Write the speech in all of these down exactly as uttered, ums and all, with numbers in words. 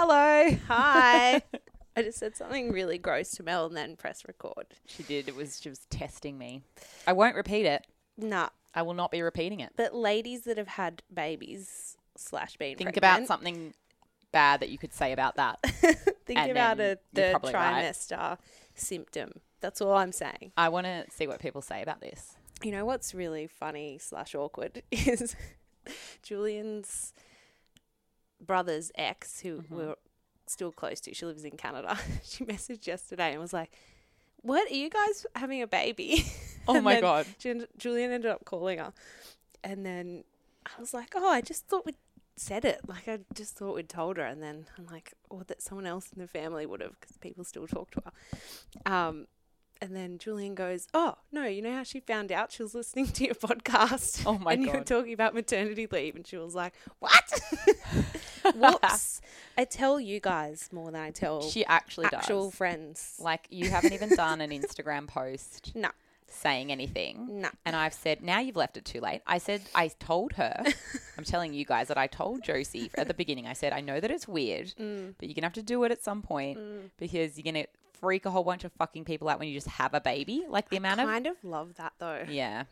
Hello. Hi. I just said something really gross to Mel and then press record. She did. It was, she was testing me. I won't repeat it. Nah. I will not be repeating it. But ladies that have had babies slash been Think pregnant. about something bad that you could say about that. Think and about then a you're third probably right. trimester symptom. That's all I'm saying. I want to see what people say about this. You know what's really funny slash awkward is Julian's brother's ex, who Mm-hmm. we're still close to. She lives in Canada. She messaged yesterday and was like, "What, are you guys having a baby?" Oh And my then God. Ju- Julian ended up calling her. And then I was like, oh, I just thought we'd said it. Like, I just thought we'd told her. And then I'm like, oh, that someone else in the family would have, because people still talk to her. Um, and then Julian goes, oh, no, you know how she found out? She was listening to your podcast. Oh my and God. you were talking about maternity leave. And she was like, what? Whoops. I tell you guys more than I tell She actually actual does. friends. Like, you haven't even done an Instagram post No. saying anything. No. And I've said, now you've left it too late. I said, I told her, I'm telling you guys that I told Josie at the beginning, I said, I know that it's weird, Mm. but you're going to have to do it at some point because you're going to freak a whole bunch of fucking people out when you just have a baby. Like the amount of... kind of love that, though. Yeah,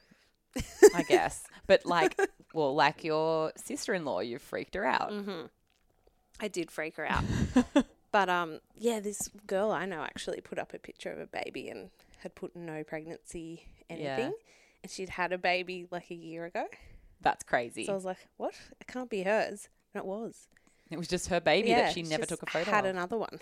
I guess. But like, well, like your sister-in-law, you freaked her out. Mm-hmm. I did freak her out. But, um, yeah, this girl I know actually put up a picture of a baby and had put no pregnancy anything. Yeah. And she'd had a baby like a year ago. That's crazy. So I was like, what? It can't be hers. And it was. It was just her baby yeah, that she never just took a photo had of. another one.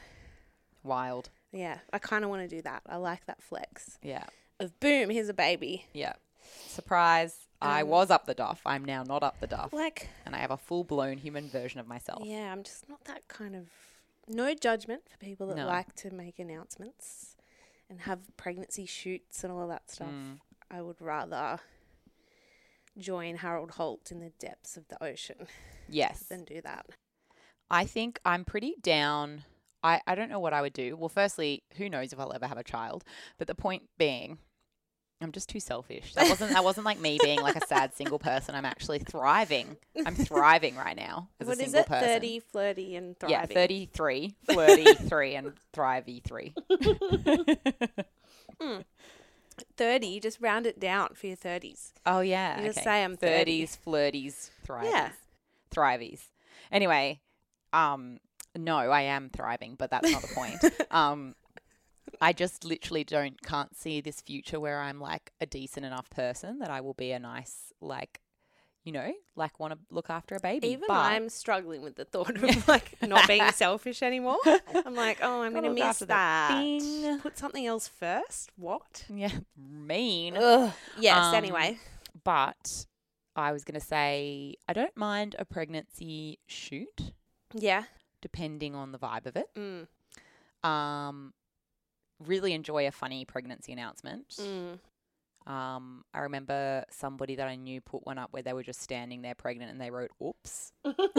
Wild. Yeah. I kind of want to do that. I like that flex Yeah. of boom, here's a baby. Yeah. Surprise. I Um, was up the duff. I'm now not up the duff. Like, And I have a full-blown human version of myself. yeah, I'm just not that kind of... No judgment for people that No. like to make announcements and have pregnancy shoots and all of that stuff. Mm. I would rather join Harold Holt in the depths of the ocean Yes. than do that. I think I'm pretty down. I, I don't know what I would do. Well, firstly, who knows if I'll ever have a child. But the point being, I'm just too selfish. That wasn't that wasn't like me being like a sad single person. I'm actually thriving. I'm thriving right now as What a is single it? person. thirty, flirty, and thriving. Yeah, thirty-three, flirty-three, and thrivey-three. Mm. thirty, you just round it down for your thirties. Oh, yeah. You just okay. say I'm thirty. thirties, flirties, thrivies. Yeah. Thrivies. Anyway, um, no, I am thriving, but that's not the point. Um, I just literally don't, can't see this future where I'm like a decent enough person that I will be a nice, like, you know, like want to look after a baby. Even but I'm struggling with the thought of like not being selfish anymore. I'm like, oh, I'm going to Gotta look miss after the that. thing. Put something else first. What? Yeah, mean. Ugh. Yes, Um, anyway. But I was going to say, I don't mind a pregnancy shoot, Yeah. depending on the vibe of it. Mm. Um, really enjoy a funny pregnancy announcement. Mm. Um, I remember somebody that I knew put one up where they were just standing there pregnant and they wrote, oops.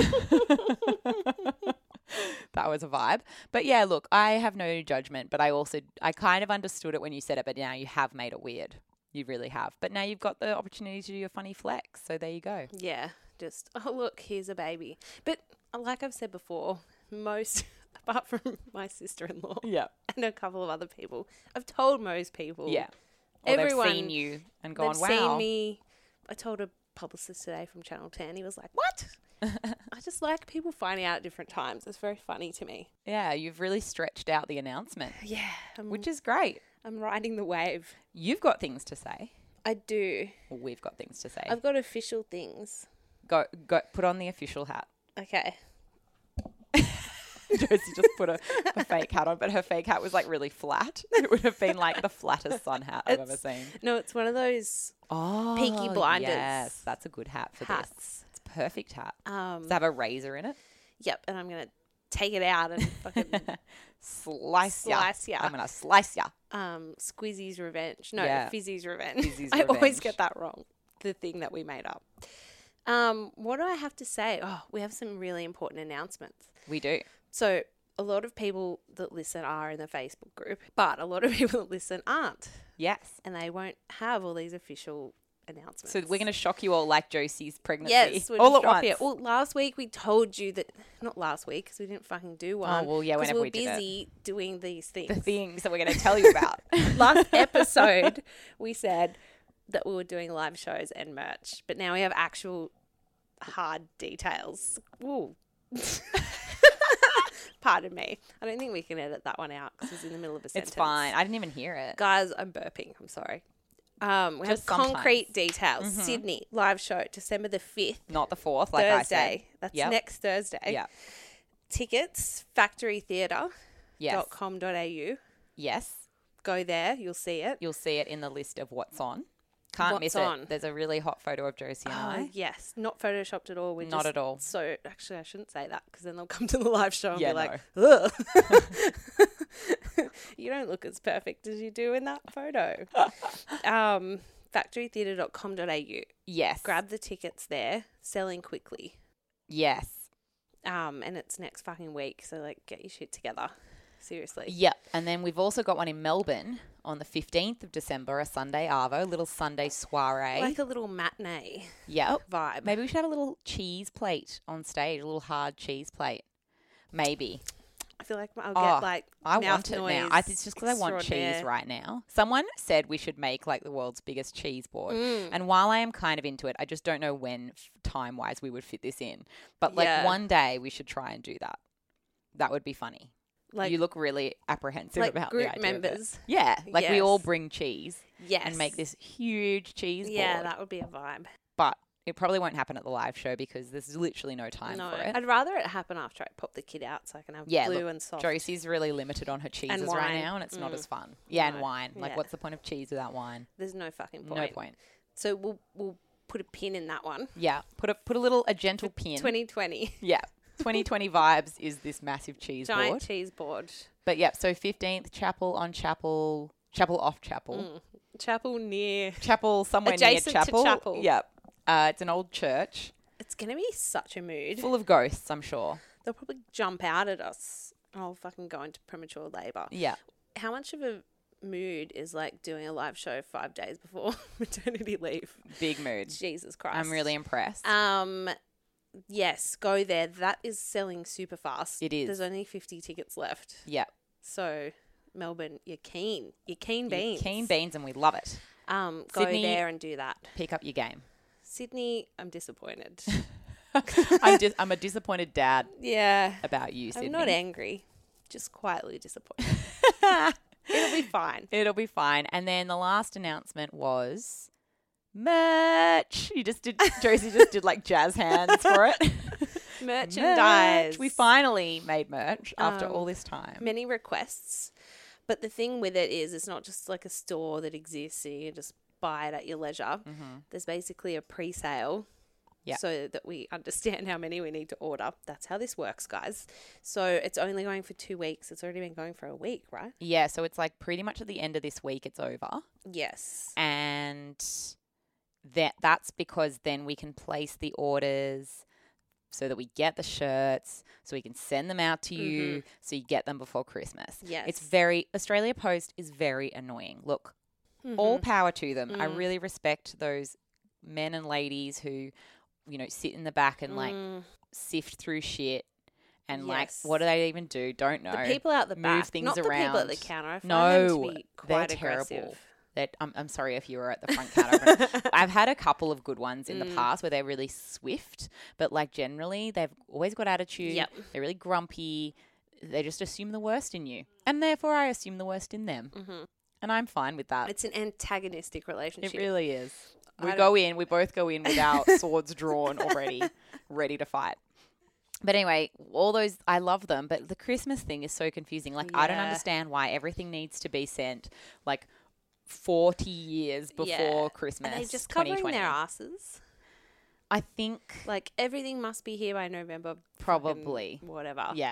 That was a vibe. But yeah, look, I have no judgment, but I also, I kind of understood it when you said it, but now you have made it weird. You really have. But now you've got the opportunity to do a funny flex. So there you go. Yeah. Just, oh, look, here's a baby. But uh, like I've said before, most, apart from my sister-in-law Yeah. and a couple of other people, I've told most people. Yeah. Or Everyone, they've seen you and gone, they've wow. seen me. I told a publicist today from Channel ten. He was like, what? I just like people finding out at different times. It's very funny to me. Yeah, you've really stretched out the announcement, Yeah. I'm, which is great. I'm riding the wave. You've got things to say. I do. Well, we've got things to say. I've got official things. Go, go, put on the official hat. Okay. Josie just put a, a fake hat on, but her fake hat was like really flat. It would have been like the flattest sun hat I've ever It's- seen. No, it's one of those Oh, Peaky Blinders Yes, that's a good hat for this. hats. It's a perfect hat. Um, Does it have a razor in it? yep, and I'm going to take it out and fucking Slice ya. Slice ya. I'm going to slice ya. um, Squizzy's Revenge. No, Yeah. Fizzy's Revenge. Fizzy's I always Revenge. get that wrong. The thing that we made up. Um, what do I have to say? Oh, we have some really important announcements. We do. So a lot of people that listen are in the Facebook group, but a lot of people that listen aren't. Yes. And they won't have all these official announcements. So we're going to shock you all like Josie's pregnancy. Yes, we're all just at once. dropping it. Well, last week we told you that, not last week because we didn't fucking do one. Oh, well, yeah, whenever we were we did it. busy doing these things. The things that we're going to tell you about. Last episode, we said that we were doing live shows and merch, but now we have actual hard details. Ooh. Pardon me. I don't think we can edit that one out because it's in the middle of a sentence. It's fine. I didn't even hear it. Guys, I'm burping. I'm sorry. Um, we Just have concrete sometimes. details. Mhm. Sydney live show, December the fifth. Not the fourth, like I said. Thursday. That's Yep. next Thursday. Yeah. Tickets, factory theatre Yes. dot com dot a u. Yes. Go there. You'll see it. You'll see it in the list of what's on. Can't What's miss on? it. There's a really hot photo of Josie and Oh, I. yes. Not photoshopped at all. We're Not just at all. So, actually, I shouldn't say that because then they'll come to the live show and Yeah, be like, ugh. You don't look as perfect as you do in that photo. um, factory theatre dot com dot a u. Yes. Grab the tickets there. Selling quickly. Yes. Um, and it's next fucking week. So, like, get your shit together. Seriously. Yep. And then we've also got one in Melbourne on the fifteenth of December, a Sunday Arvo, a little Sunday soiree. Like a little matinee Yep. vibe. Maybe we should have a little cheese plate on stage, a little hard cheese plate. Maybe. I feel like I'll Oh, get like I mouth want it noise now. I, it's just because I want cheese extraordinaire. right now. Someone said we should make like the world's biggest cheese board. Mm. And while I am kind of into it, I just don't know when f- time-wise we would fit this in. But like Yeah. one day we should try and do that. That would be funny. Like, You look really apprehensive like about group the idea of it. members. Yeah, like we all Yes. bring cheese Yes. and make this huge cheese Yeah, board. that would be a vibe. But it probably won't happen at the live show because there's literally no time no, for it. I'd rather it happen after I pop the kid out so I can have Yeah, blue look, and soft. Josie's really limited on her cheeses right wine. now, and it's not Mm. as fun. Yeah, and No. wine. Like, Yeah. what's the point of cheese without wine? There's no fucking point. No point. So we'll we'll put a pin in that one. Yeah, put a put a little a gentle pin. twenty twenty. Yeah, twenty twenty vibes is this massive cheese Giant board. cheese board. But yeah, so fifteenth chapel on chapel, chapel off chapel, Mm. Chapel near. chapel somewhere Adjacent near to chapel. chapel. Yep. Uh, it's an old church It's going to be such a mood. full of ghosts, I'm sure. They'll probably jump out at us. I'll fucking go into premature labour. Yeah. How much of a mood is like doing a live show five days before maternity leave? Big mood. Jesus Christ. I'm really impressed. Um, yes, go there. That is selling super fast. It is. There's only fifty tickets left. Yeah. So, Melbourne, you're keen. You're keen You're beans. Keen beans, and we love it. Um, go Sydney- there and do that. Pick up your game. Sydney, I'm disappointed. I'm dis- I'm a disappointed dad yeah. about you, Sydney. I'm not angry, just quietly disappointed. It'll be fine. It'll be fine. And then the last announcement was merch. You just did, Josie just did like jazz hands for it. Merchandise. Merch. We finally made merch after Um, all this time. Many requests. But the thing with it is it's not just like a store that exists and you just buy it at your leisure. Mhm. There's basically a pre-sale. Yeah. So that we understand how many we need to order. That's how this works, guys. So it's only going for two weeks. It's already been going for a week, right? Yeah, so it's like pretty much at the end of this week it's over. Yes. And that that's because then we can place the orders so that we get the shirts, so we can send them out to you, so you get them before Christmas. Yes. It's very, Australia Post is very annoying. Look, all Mhm. power to them. I Mm. really respect those men and ladies who, you know, sit in the back and like Mm. sift through shit and Yes. like, what do they even do? Don't know. The people out the move back, things not the people at the around. counter. I find No, them to be they're quite terrible. aggressive. That I'm, I'm sorry if you were at the front counter. But I've had a couple of good ones in the Mm. past where they're really swift, but like generally they've always got attitude. Yep. They're really grumpy. They just assume the worst in you, and therefore I assume the worst in them, Mhm. and I'm fine with that. It's an antagonistic relationship. It really is. I We don't- go in, we both go in with our swords drawn already, ready to fight. But anyway, all those, I love them, but the Christmas thing is so confusing. Like, I don't Yeah. understand why everything needs to be sent like forty years before Yeah. Christmas. Are they just covering twenty twenty. their asses? I think Like everything must be here by November. fucking probably. Whatever. Yeah.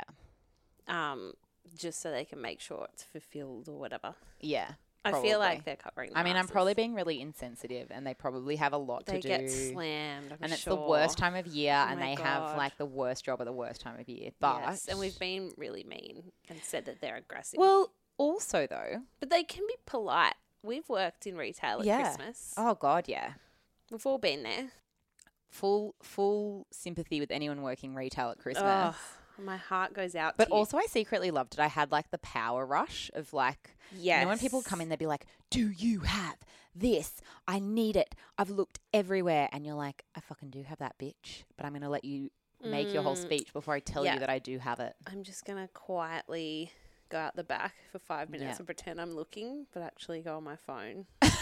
Um, just so they can make sure it's fulfilled or whatever. Yeah. I feel probably. like they're covering. Their I mean, I'm asses. probably being really insensitive, and they probably have a lot They to do. get slammed. I'm and it's sure. the worst time of year, Oh and my they have God. like the worst job at the worst time of year. But Yes, and we've been really mean and said that they're aggressive. well, also though, but they can be polite. We've worked in retail at Yeah. Christmas. oh god, yeah, We've all been there. Full full sympathy with anyone working retail at Christmas. Oh, my heart goes out But to you. also, I secretly loved it. I had like the power rush of like, yes. you know, when people come in, they'd be like, "Do you have this? I need it. I've looked everywhere." And you're like, "I fucking do have that, bitch. But I'm going to let you make mm, your whole speech before I tell yeah. you that I do have it." I'm just going to quietly go out the back for five minutes yeah. and pretend I'm looking, but actually go on my phone.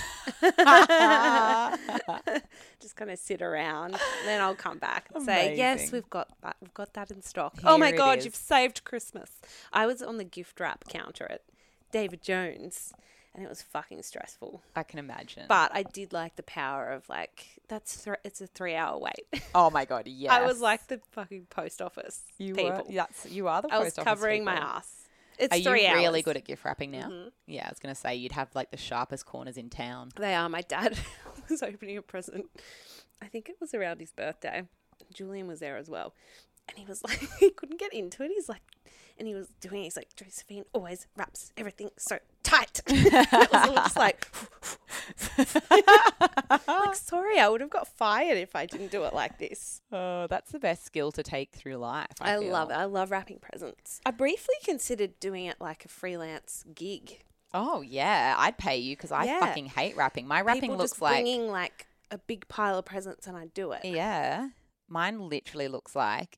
Just kind of sit around, then I'll come back and Amazing. say, "Yes, we've got that. We've got that in stock." Here oh my god, is. You've saved Christmas! I was on the gift wrap counter at David Jones, and it was fucking stressful. I can imagine. But I did like the power of like that's th- it's a three hour wait. Oh my god, yes. I was like the fucking post office you people. Were, that's you are the I post was office covering people. my ass. It's Are three you hours. really good at gift wrapping now? Mm-hmm. Yeah, I was going to say you'd have like the sharpest corners in town. They are. My dad was opening a present. I think it was around his birthday. Julian was there as well. And he was like, he couldn't get into it. He's like, and he was doing it. He's like, "Josephine always wraps everything so tight." It was all just like, like, sorry, I would have got fired if I didn't do it like this. Oh, that's the best skill to take through life. I, I feel. love it. I love wrapping presents. I briefly considered doing it like a freelance gig. Oh, yeah. I'd pay you because I Yeah. fucking hate wrapping. My wrapping People looks just like... bringing like a big pile of presents and I do it. Yeah. Mine literally looks like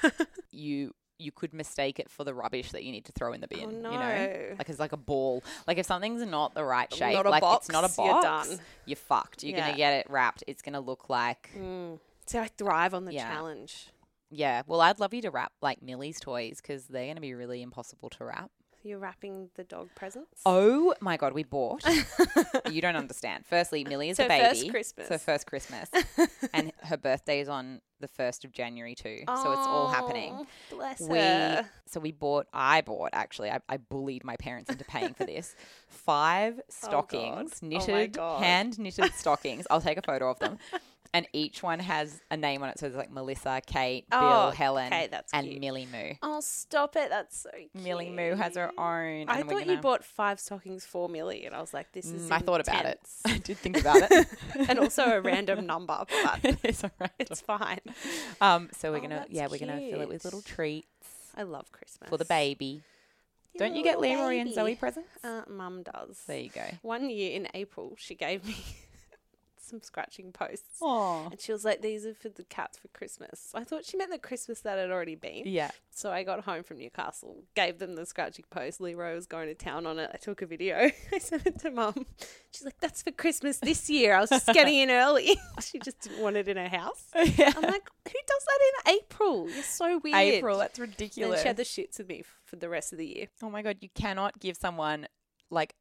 you you could mistake it for the rubbish that you need to throw in the bin. Oh, no. You know? Like it's like a ball. Like if something's not the right shape, Not a like box, it's not a box, you're done. You're fucked. You're Yeah. going to get it wrapped. It's going to look like... Mm. So I thrive on the Yeah. challenge. Yeah. Well, I'd love you to wrap like Millie's toys because they're going to be really impossible to wrap. You're wrapping the dog presents? Oh my God, we bought. You don't understand. Firstly, Millie is So a baby. first Christmas. So first Christmas. And her birthday is on the first of January too. So it's all happening. Oh, bless We her. So we bought, I bought actually, I, I bullied my parents into paying for this. Five stockings, Oh, knitted, God. hand knitted stockings. I'll take a photo of them. And each one has a name on it. So it's like Melissa, Kate, Bill, Oh, Helen, okay, that's and cute. Millie Moo. Oh, stop it. That's so cute. Millie Moo has her own. I and we're thought you gonna- bought five stockings for Millie, and I was like, this is Mm, I thought about it. intense. I did think about it. And also a random number, but It is a random. it's fine. Um, so we're Oh, gonna, that's yeah, we're gonna fill it with cute. little treats I love Christmas. for the baby. Your Don't you get little Leroy and baby. Zoe presents? Uh, Mum does. There you go. One year in April, she gave me some scratching posts. Oh, And she was like, "These are for the cats for Christmas." I thought she meant the Christmas that had already been. yeah. So I got home from Newcastle, gave them the scratching post. Leroy was going to town on it. I took a video. I sent it to Mum. She's like, "That's for Christmas this year. I was just getting in early." She just didn't want it in her house. yeah. I'm like, who does that in April? You're so weird. April, that's And ridiculous. she had the shits with me f- for the rest of the year. Oh my God, you cannot give someone like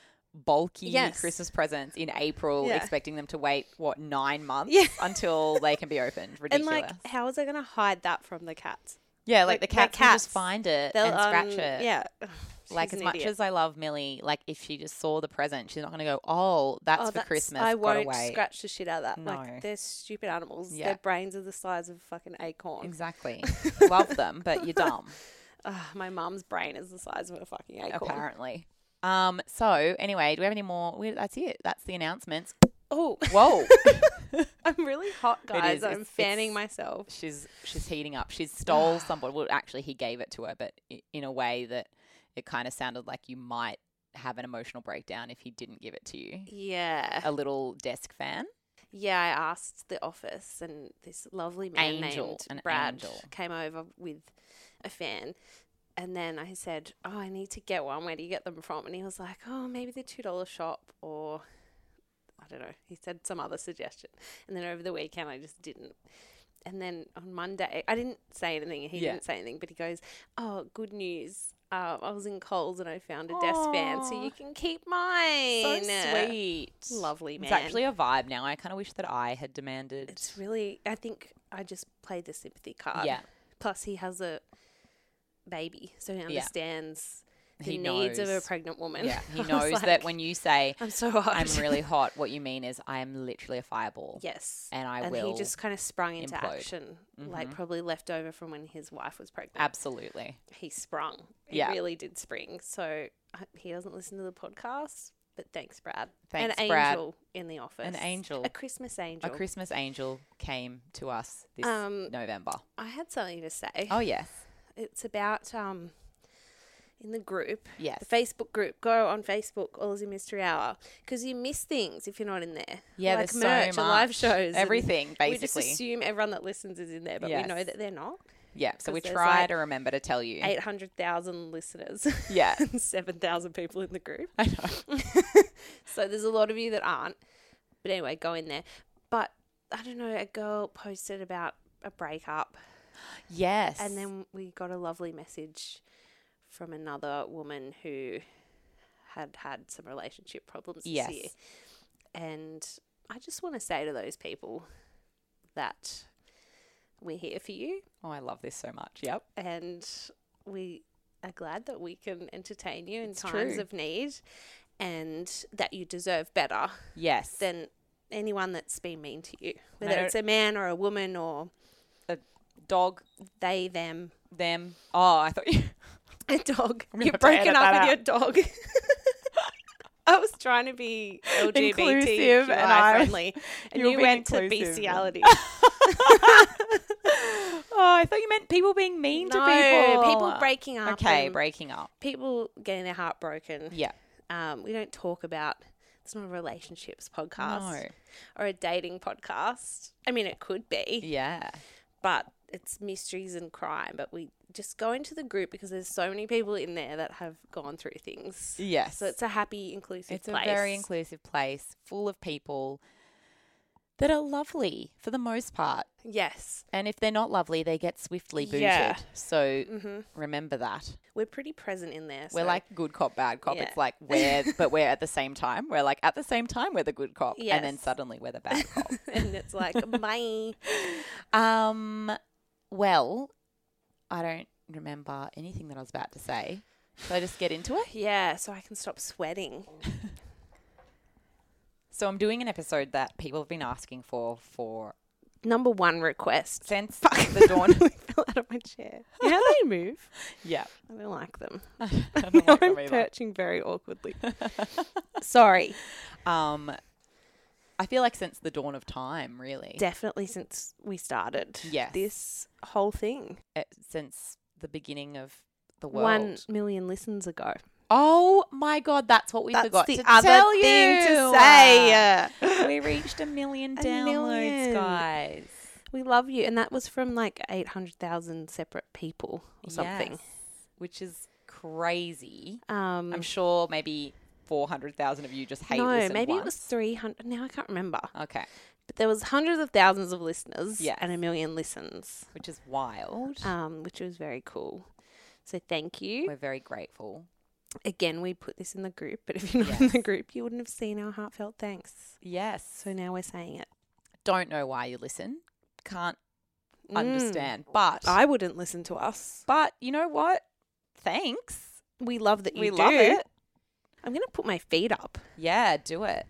bulky Yes. Christmas presents in April, Yeah. expecting them to wait what nine months Yeah. until they can be opened. And Ridiculous. like, how is I going to hide that from the cats? yeah, like, like, the they're cats, can just cats. find it They'll and scratch um, it. Yeah. Like She's as an much idiot. as I love Millie, like if she just saw the present, she's not going to go, "Oh, that's Oh, for Christmas." I Gotta won't wait. scratch the shit out of that. No. Like, they're stupid animals. Yeah. Their brains are the size of a fucking acorn. Exactly. Love them, but you're dumb. Ugh, my mum's brain is the size of a fucking acorn. Apparently. Um. So anyway, do we have any more? We, that's it. That's the announcements. Oh, Whoa. I'm really hot, guys. is. I'm It's- fanning it's- myself. she's she's heating up. She stole somebody. Well, actually, he gave it to her, but i- in a way that it kind of sounded like you might have an emotional breakdown if he didn't give it to you. Yeah. A little desk fan. Yeah, I asked the office, and this lovely man Angel, named an Brad angel. came over with a fan. And then I said, "Oh, I need to get one. Where do you get them from?" And he was like, "Oh, maybe the two dollar shop, or I don't know." He said some other suggestion. And then over the weekend, I just didn't. And then on Monday, I didn't say anything. He Yeah. didn't say anything, but he goes, "Oh, good news. Um, I was in Coles and I found a desk fan, so Aw. you can keep mine." So sweet. Lovely man. It's actually a vibe now. I kind of wish that I had demanded. It's really, I think I just played the sympathy card. Yeah. Plus, he has a baby, so he Yeah. understands the He needs of a knows. pregnant woman. Yeah. He I was knows like, that when you say, I'm so hot. "I'm really hot," what you mean is, "I am literally a fireball." Yes. And I and will. he just kind of sprung into implode. action, like Mhm. probably left over from when his wife was pregnant. Absolutely. He sprung. He Yeah. really did spring. So I, he doesn't listen to the podcast. But thanks, Brad. Thanks, An Brad. angel in the office. An angel. A Christmas angel. A Christmas angel came to us this Um, November. I had something to say. Oh, yes. It's about um, in the group, Yes. the Facebook group. Go on Facebook, Aussie Mystery Hour, because you miss things if you're not in there. Yeah, like there's merch so and much. live shows. and Everything, We just basically. assume everyone that listens is in there, but Yes. we know that they're not. Yeah, so we 'cause there's try like to remember to tell you. eight hundred thousand listeners. Yeah. and seven thousand people in the group. I know. So there's a lot of you that aren't. But anyway, go in there. But I don't know, a girl posted about a breakup. Yes. And then we got a lovely message from another woman who had had some relationship problems this Yes. year. And I just want to say to those people that we're here for you Oh, I love this so much. Yep. and we are glad that we can entertain you in It's times true. of need and that you deserve better Yes. than anyone that's been mean to you, And I whether don't- it's a man or a woman or Dog, they, them. them. Oh, I thought you. A dog. I'm gonna You're have to broken edit up that with your dog. I was trying to be L G B T Inclusive, and I I- friendly, and you were you being went to inclusive. bestiality. Oh, I thought you meant people being mean to No, people. people breaking up. Okay, and breaking up. people getting their heart broken. Yeah. Um, we don't talk about. It's not a relationships podcast No. or a dating podcast. I mean, it could be, Yeah. but it's mysteries and crime. But we just go into the group because there's so many people in there that have gone through things. Yes. So it's a happy, inclusive It's place. a very inclusive place full of people that are lovely for the most part. Yes. And if they're not lovely, they get swiftly booted. Yeah. So hmm remember that. We're pretty present in there. We're so- like good cop, bad cop. Yeah. It's like we're, but we're at the same time. We're like at the same time, we're the good cop. And then Yes. suddenly we're the bad cop. and it's like, bye. Um, well, I don't remember anything that I was about to say. So I just get into it. Yeah, so I can stop sweating. So I'm doing an episode that people have been asking for for Number one request. since the dawn. I fell out of my chair. You know how they move? Yeah, I don't like them. I don't like I'm them either. perching very awkwardly. Sorry. Um, I feel like since the dawn of time, really. Definitely since we started Yes. this whole thing. Uh, since the beginning of the world. One million listens ago. Oh my God, that's what we That's forgot the to other tell thing you. to say. We reached a million A downloads, million. guys. We love you. And that was from like eight hundred thousand separate people or something. Yes, which is crazy. Um, I'm sure maybe four hundred thousand of you just hate no, listen maybe once. it was three hundred. Now I can't remember. Okay, But there was hundreds of thousands of listeners Yes. and a million listens, which is wild. um, which was very cool. So thank you. We're very grateful. Again, we put this in the group, but if you're not in the Yes. group, you wouldn't have seen our heartfelt thanks. Yes. So now we're saying it. Don't know why you listen. Can't Mm. understand. But I wouldn't listen to us. but you know what? Thanks. We love that you we do. love it. I'm going to put my feet up. Yeah, do it.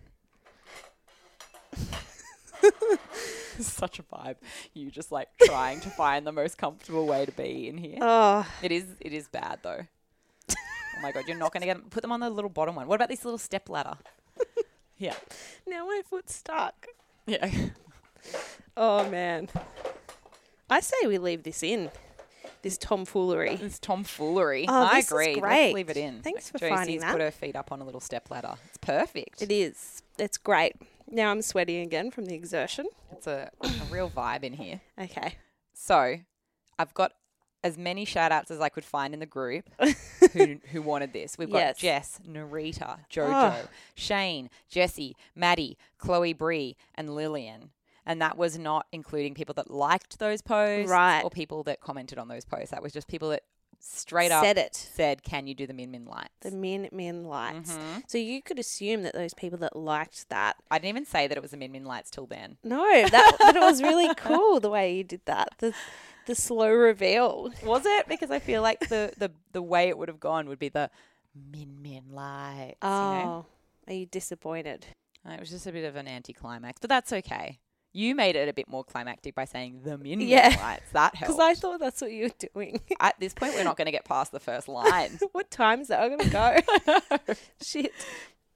Such a vibe. You just like trying to find the most comfortable way to be in here. Oh, It is it is bad though. Oh my God, you're not going to get 'em- put them on the little bottom one. What about this little step ladder? Yeah. now my foot's stuck. Yeah. Oh, man. I say we leave this in, this tomfoolery. It's tomfoolery. Oh, I this is agree. great. Let's leave it in. Thanks for Josie's finding that. put her feet up on a little step ladder. It's perfect. It is. It's great. Now I'm sweating again from the exertion. It's a, a real vibe in here. Okay. So I've got as many shout outs as I could find in the group who who wanted this. We've got Yes. Jess, Narita, Jojo, Oh. Shane, Jessie, Maddie, Chloe Bree, and Lillian. And that was not including people that liked those posts Right. or people that commented on those posts. That was just people that straight up Said it. said, can you do the Min Min lights? The Min Min lights. Mhm. So you could assume that those people that liked that. I didn't even say that it was a Min Min lights till then. No, that but it was really cool the way you did that. The the slow reveal. Was it? Because I feel like the, the, the way it would have gone would be the Min Min lights. Oh, You know? are you disappointed? Uh, It was just a bit of an anticlimax, but that's okay. You made it a bit more climactic by saying the Min Min Yeah. lights. That Because helped. I thought that's what you were doing. At this point, we're not going to get past the first line. What time is it? I'm gonna go. Shit.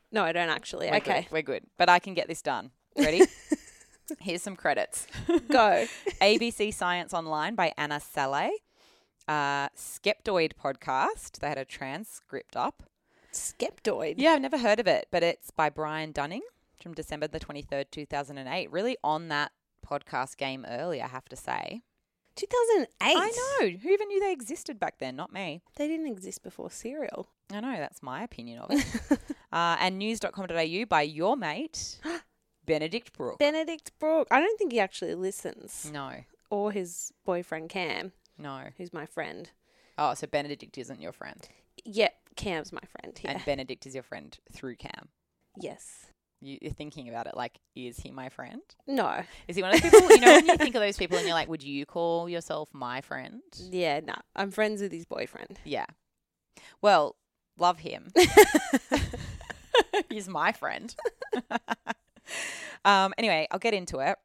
No, I don't actually. We're Okay. Good. We're good. But I can get this done. Ready? Here's some credits. Go. A B C Science Online by Anna Saleh. Uh, Skeptoid podcast. They had a transcript up. Skeptoid. Yeah, I've never heard of it, but it's by Brian Dunning from December the twenty-third, two thousand eight. Really on that podcast game early, I have to say. two thousand eight? I know. Who even knew they existed back then? Not me. They didn't exist before Serial. I know. That's my opinion of it. uh, and news dot com dot a u by your mate, Benedict Brooke. Benedict Brooke. I don't think he actually listens. No. Or his boyfriend Cam, No. who's my friend. Oh, so Benedict isn't your friend. Yep, Cam's my friend. Yeah. And Benedict is your friend through Cam. Yes. You, you're thinking about it like, is he my friend? No. Is he one of those people, you know, when you think of those people and you're like, would you call yourself my friend? Yeah, no. I'm friends with his boyfriend. Yeah. Well, love him. He's my friend. um. Anyway, I'll get into it.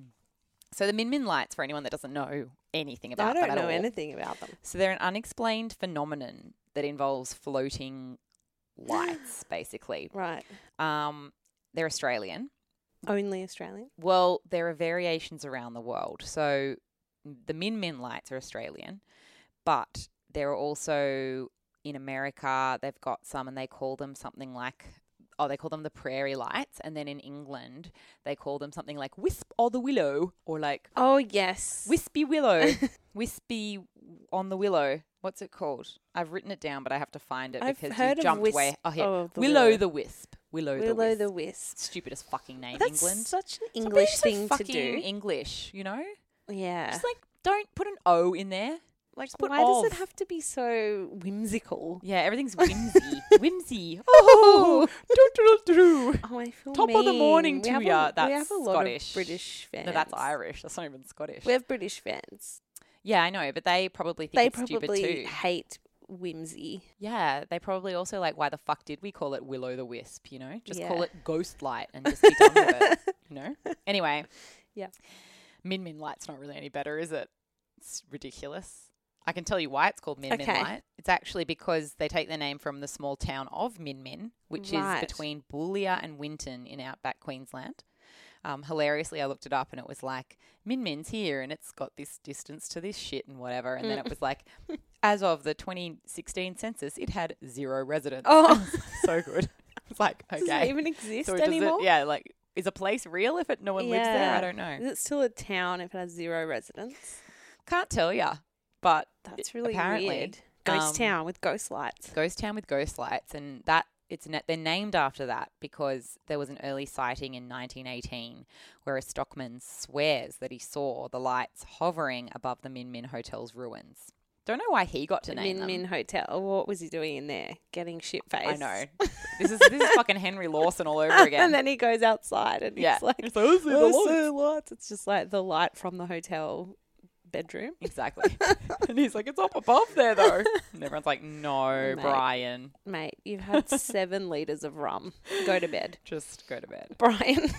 So the Min Min lights, for anyone that doesn't know anything about I them don't at know all. anything about them. So they're an unexplained phenomenon that involves floating lights, basically. Right. Um, they're Australian. Only Australian? Well, there are variations around the world. So the Min Min lights are Australian, but there are also in America, they've got some and they call them something like, oh, they call them the prairie lights. And then in England, they call them something like Wisp or the Willow or like Oh, yes. Wispy Willow, Wispy on the Willow. What's it called? I've written it down, but I have to find it I've because heard you of jumped wisp- way. Oh, here. oh, the Willow willow. the Wisp. Willow, the Willow Wisp. the Wisp. Stupidest fucking name, That's England. such an Stop English being so thing to do. fucking English, you know? Yeah. Just like, don't put an O in there. Like, just put why does it of. have to be so whimsical? Yeah, everything's whimsy. Whimsy. Oh, do, do, do, do. Oh, I feel Top of the mean. morning We to have a- ya. we That's have a lot Scottish. of British fans. No, that's Irish. That's not even Scottish. We have British fans. Yeah, I know, but they probably think They it's probably stupid too. hate whimsy. Yeah, they probably also like, why the fuck did we call it Willow the Wisp, you know? Just Yeah. call it Ghost Light and just be done with it, you know? Anyway. Yeah. Min Min Light's not really any better, is it? It's ridiculous. I can tell you why it's called Min Min Okay. Light. It's actually because they take their name from the small town of Min Min, which Right. is between Boulia and Winton in outback Queensland. Um, hilariously, I looked it up and it was like, Min Min's here and it's got this distance to this shit and whatever. And then it was like, as of the twenty sixteen census, it had zero residents. Oh. So good. It's like, okay. Does it even exist so does anymore? it, yeah, like, is a place real if it no one lives there? I Yeah. don't know. Is it still a town if it has zero residents? Can't tell ya, but That's really apparently, weird. Ghost um, town with ghost lights. Ghost Town with ghost lights, and that it's na- they're named after that because there was an early sighting in nineteen eighteen where a stockman swears that he saw the lights hovering above the Min Min Hotel's ruins. Don't know why he got to The name Min them. Min Hotel. What was he doing in there? Getting shit faced. I know. This is this is fucking Henry Lawson all over again. And then he goes outside and yeah, he's like, It's like, "I see the "I lights." see the lights." It's just like the light from the hotel bedroom. Exactly. And he's like, it's up above there though. And everyone's like, no, Mate. Brian. Mate, you've had seven litres of rum. Go to bed. Just go to bed. Brian.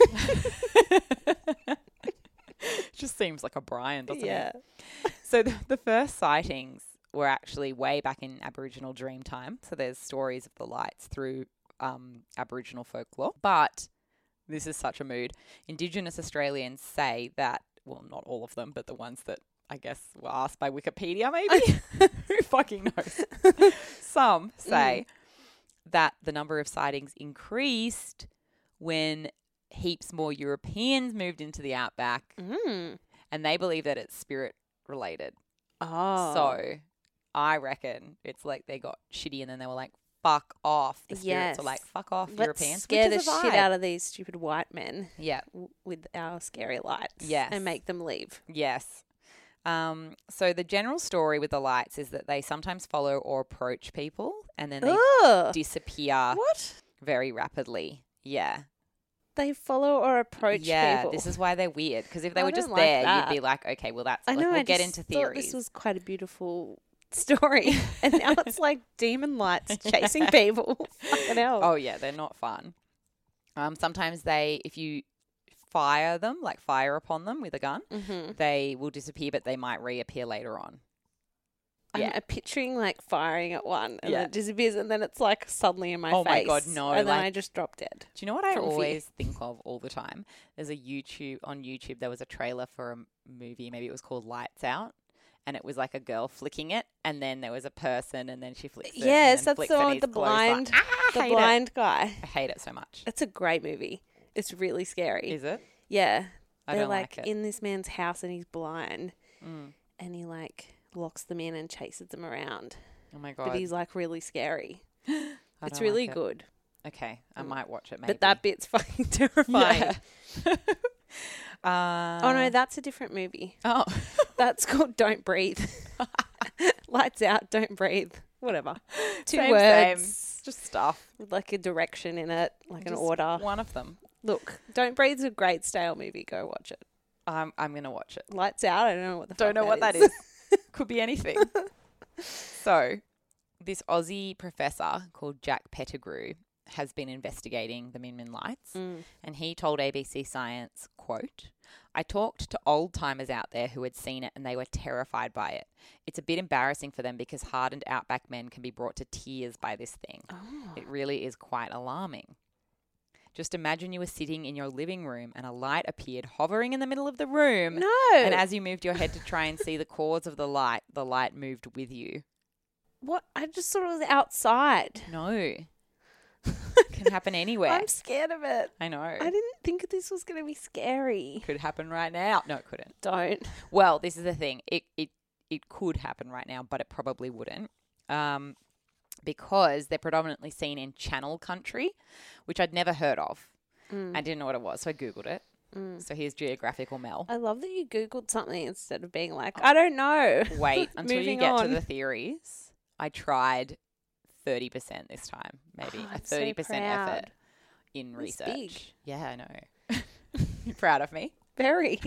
Just seems like a Brian, doesn't yeah. it? So the, the first sightings were actually way back in Aboriginal Dreamtime. So there's stories of the lights through um, Aboriginal folklore. But this is such a mood. Indigenous Australians say that, well, not all of them, but the ones that I guess were asked by Wikipedia maybe. Who fucking knows? Some say mm. that the number of sightings increased when heaps more Europeans moved into the outback. Mm. And they believe that it's spirit related. Oh. So I reckon it's like they got shitty and then they were like, fuck off. The spirits Yes. are like, fuck off, Let's Europeans. scare which the is a shit vibe. out of these stupid white men Yeah. w- with our scary lights. Yes. And make them leave. Yes. Um, so the general story with the lights is that they sometimes follow or approach people and then they Ugh. disappear What? very rapidly. Yeah. They follow or approach yeah, people. this is why they're weird. Because if they I were don't just like there, that. you'd be like, okay, well, that's I like, know. we'll I get just into thought theories. this was quite a beautiful story, and now it's like demon lights chasing people. Fucking hell. Oh, yeah, they're not fun. Um, sometimes they, if you fire them, like fire upon them with a gun, Mm-hmm. they will disappear, but they might reappear later on. I'm Yeah. uh, picturing like firing at one and Yeah. then it disappears and then it's like suddenly in my Oh face. my God, no, And then like- I just drop dead. Do you know what I From fear. always think of all the time? There's a YouTube, on YouTube, there was a trailer for a m- movie, maybe it was called Lights Out, and it was like a girl flicking it, and then there was a person, and then she flicks it. and Yes, then that's flicks the and one he's with the close, like, blind, ah, the hate it. blind guy. I hate it so much. It's a great movie. It's really scary. Is it? Yeah. I They're don't like, like it. in this man's house and he's blind Mm. and he like locks them in and chases them around. Oh my But God. he's like really scary. I It's don't really like it. good. Okay, I Mm. might watch it maybe. But that bit's fucking terrifying. Yeah. uh, Oh no, that's a different movie. Oh. That's called Don't Breathe. Lights out, don't breathe. Whatever. Two Same, words. same. Just stuff. With like a direction in it, like an Just order. One of them. Look, Don't Breathe's a great stale movie. Go watch it. I'm I'm gonna watch it. Lights out, I don't know what the Don't fuck know what that is. Could be anything. So, this Aussie professor called Jack Pettigrew has been investigating the Min Min lights, Mm. and he told A B C Science, quote, "I talked to old timers out there who had seen it and they were terrified by it. It's a bit embarrassing for them because hardened outback men can be brought to tears by this thing. Oh. It really is quite alarming. Just imagine you were sitting in your living room and a light appeared hovering in the middle of the room. No. And as you moved your head to try and see the cause of the light, the light moved with you." What? I just thought it was outside. No. Can happen anywhere. I'm scared of it. I know. I didn't think this was going to be scary. Could happen right now. No, it couldn't. Don't. Well, this is the thing. It it it could happen right now, but it probably wouldn't. Um, because they're predominantly seen in Channel Country, which I'd never heard of. Mm. I didn't know what it was, so I Googled it. Mm. So here's Geographical Mel. I love that you Googled something instead of being like, I don't know. Wait until you Moving get on. to the theories. I tried thirty percent this time, maybe. Oh, a I'm so thirty percent proud. effort in That's research. big. Yeah, I know. You're proud of me? Very.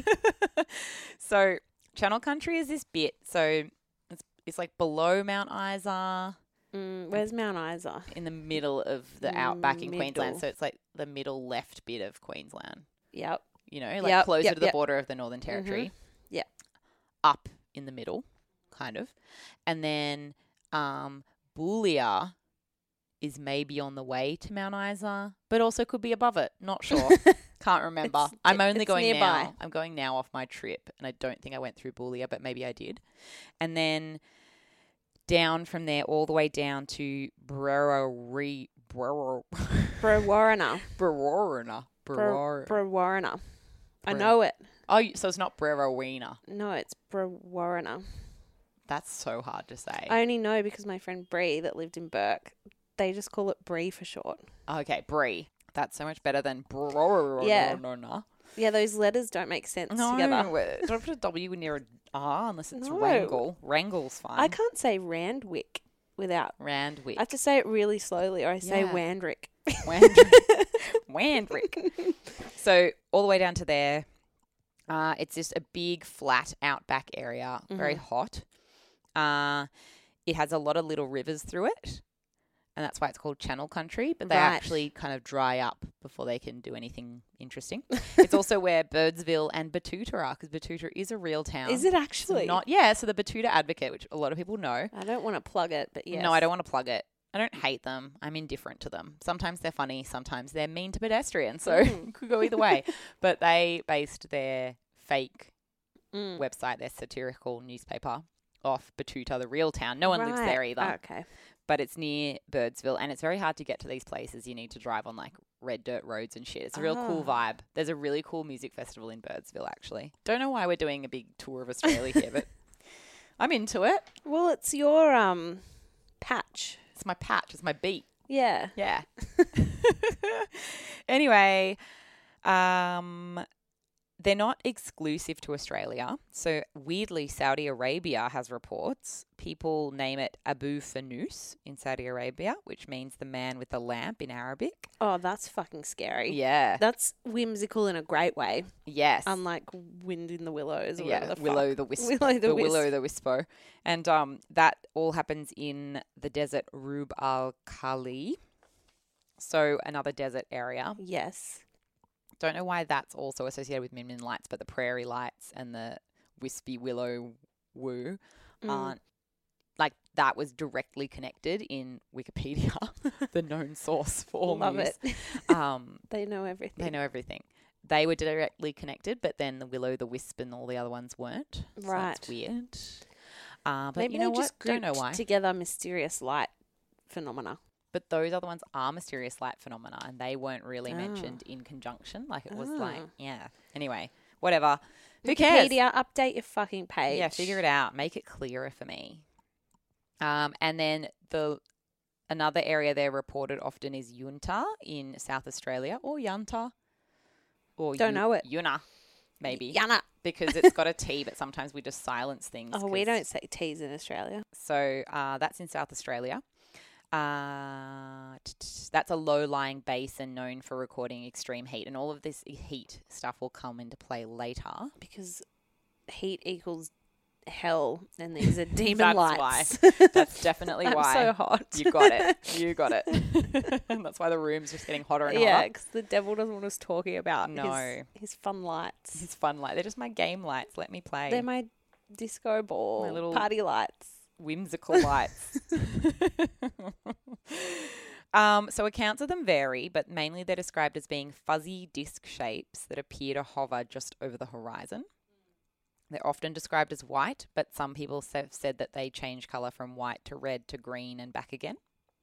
So Channel Country is this bit. So it's, it's like below Mount Isa, Mm, where's Mount Isa? in the middle of the outback in Queensland. Middle. So it's like the middle left bit of Queensland. Yep. You know, like Yep, closer yep, to the yep. border of the Northern Territory. Yep. Up in the middle, kind of. And then um, Boulia is maybe on the way to Mount Isa, but also could be above it. Not sure. Can't remember. It's- I'm it- only it's going nearby. now. I'm going now off my trip, and I don't think I went through Boulia, but maybe I did. And then down from there, all the way down to Brewery, Brewer, Brewarrina. Brewarrina, Brewer. Brewarrina. I Bre- know it. Oh, you- so it's not Brewarrina. No, it's Brewarrina. That's so hard to say. I only know because my friend Bree that lived in Burke, they just call it Bree for short. Okay, Brie. That's so much better than Brewarrina. Yeah. No, no. Yeah, those letters don't make sense No, together. do I put a W near a R unless it's No. Wrangle? Wrangle's fine. I can't say Randwick without. Randwick. I have to say it really slowly, or I say Yeah. Wandrick. Wandrick. Wandrick. So all the way down to there, uh, it's just a big flat outback area, very Mhm. hot. Uh, it has a lot of little rivers through it, and that's why it's called Channel Country. But they Right. actually kind of dry up before they can do anything interesting. It's also where Birdsville and Batuta are, because Batuta is a real town. Is it So actually? not yeah. So the Batuta Advocate, which a lot of people know. I don't want to plug it, but yes. No, I don't want to plug it. I don't hate them. I'm indifferent to them. Sometimes they're funny. Sometimes they're mean to pedestrians. So Mm. it could go either way. But they based their fake Mm. website, their satirical newspaper, off Batuta, the real town. No one lives Right. there either. Okay. But it's near Birdsville, and it's very hard to get to these places. You need to drive on like red dirt roads and shit. It's a real cool Ah. vibe. There's a really cool music festival in Birdsville, actually. Don't know why we're doing a big tour of Australia here, but I'm into it. Well, it's your um patch. It's my patch. It's my beat. Yeah. Yeah. Anyway, um, they're not exclusive to Australia. So weirdly, Saudi Arabia has reports. People name it Abu Fanus in Saudi Arabia, which means the man with the lamp in Arabic. Oh, that's fucking scary. Yeah. That's whimsical in a great way, Yes. unlike Wind in the Willows or yeah. whatever the Willow fuck. the Wisp. Willow the the Wisp. Willow the Wispo. And um, that all happens in the desert Rub al Khali. So another desert area. Yes. Don't know why that's also associated with Min Min lights, but the prairie lights and the wispy willow woo Mm. aren't that was directly connected in Wikipedia, the known source for all Love news. it. Um, They know everything. they know everything. They were directly connected, but then the Will-O-the-Wisp and all the other ones weren't. So Right. that's weird. Uh, but Maybe you know they just what? Don't know grouped why. together mysterious light phenomena. But those other ones are mysterious light phenomena, and they weren't really Oh. mentioned in conjunction. Like it was Oh. like, yeah. Anyway, whatever. Who cares? Wikipedia, update your fucking page. Yeah, figure it out. Make it clearer for me. Um, and then the another area they're reported often is Yunta in South Australia, or Yunta, or Don't Yu- know it. Yuna, maybe, Yana. because it's got a T, but sometimes we just silence things. Oh, we 'cause- don't say T's in Australia. So uh, that's in South Australia. Uh, t- t- that's a low-lying basin known for recording extreme heat, and all of this heat stuff will come into play later. Because heat equals hell, and these are demon That's lights. why. That's definitely I'm why. so hot. You got it. You got it. And that's why the room's just getting hotter and Yeah, hotter. because the devil doesn't want us talking about No. his, his fun lights. It's fun light. They're just my game lights. Let me play. They're my disco ball, My little- party lights. Whimsical lights. um, so accounts of them vary, but mainly they're described as being fuzzy disc shapes that appear to hover just over the horizon. They're often described as white, but some people have said that they change colour from white to red to green and back again.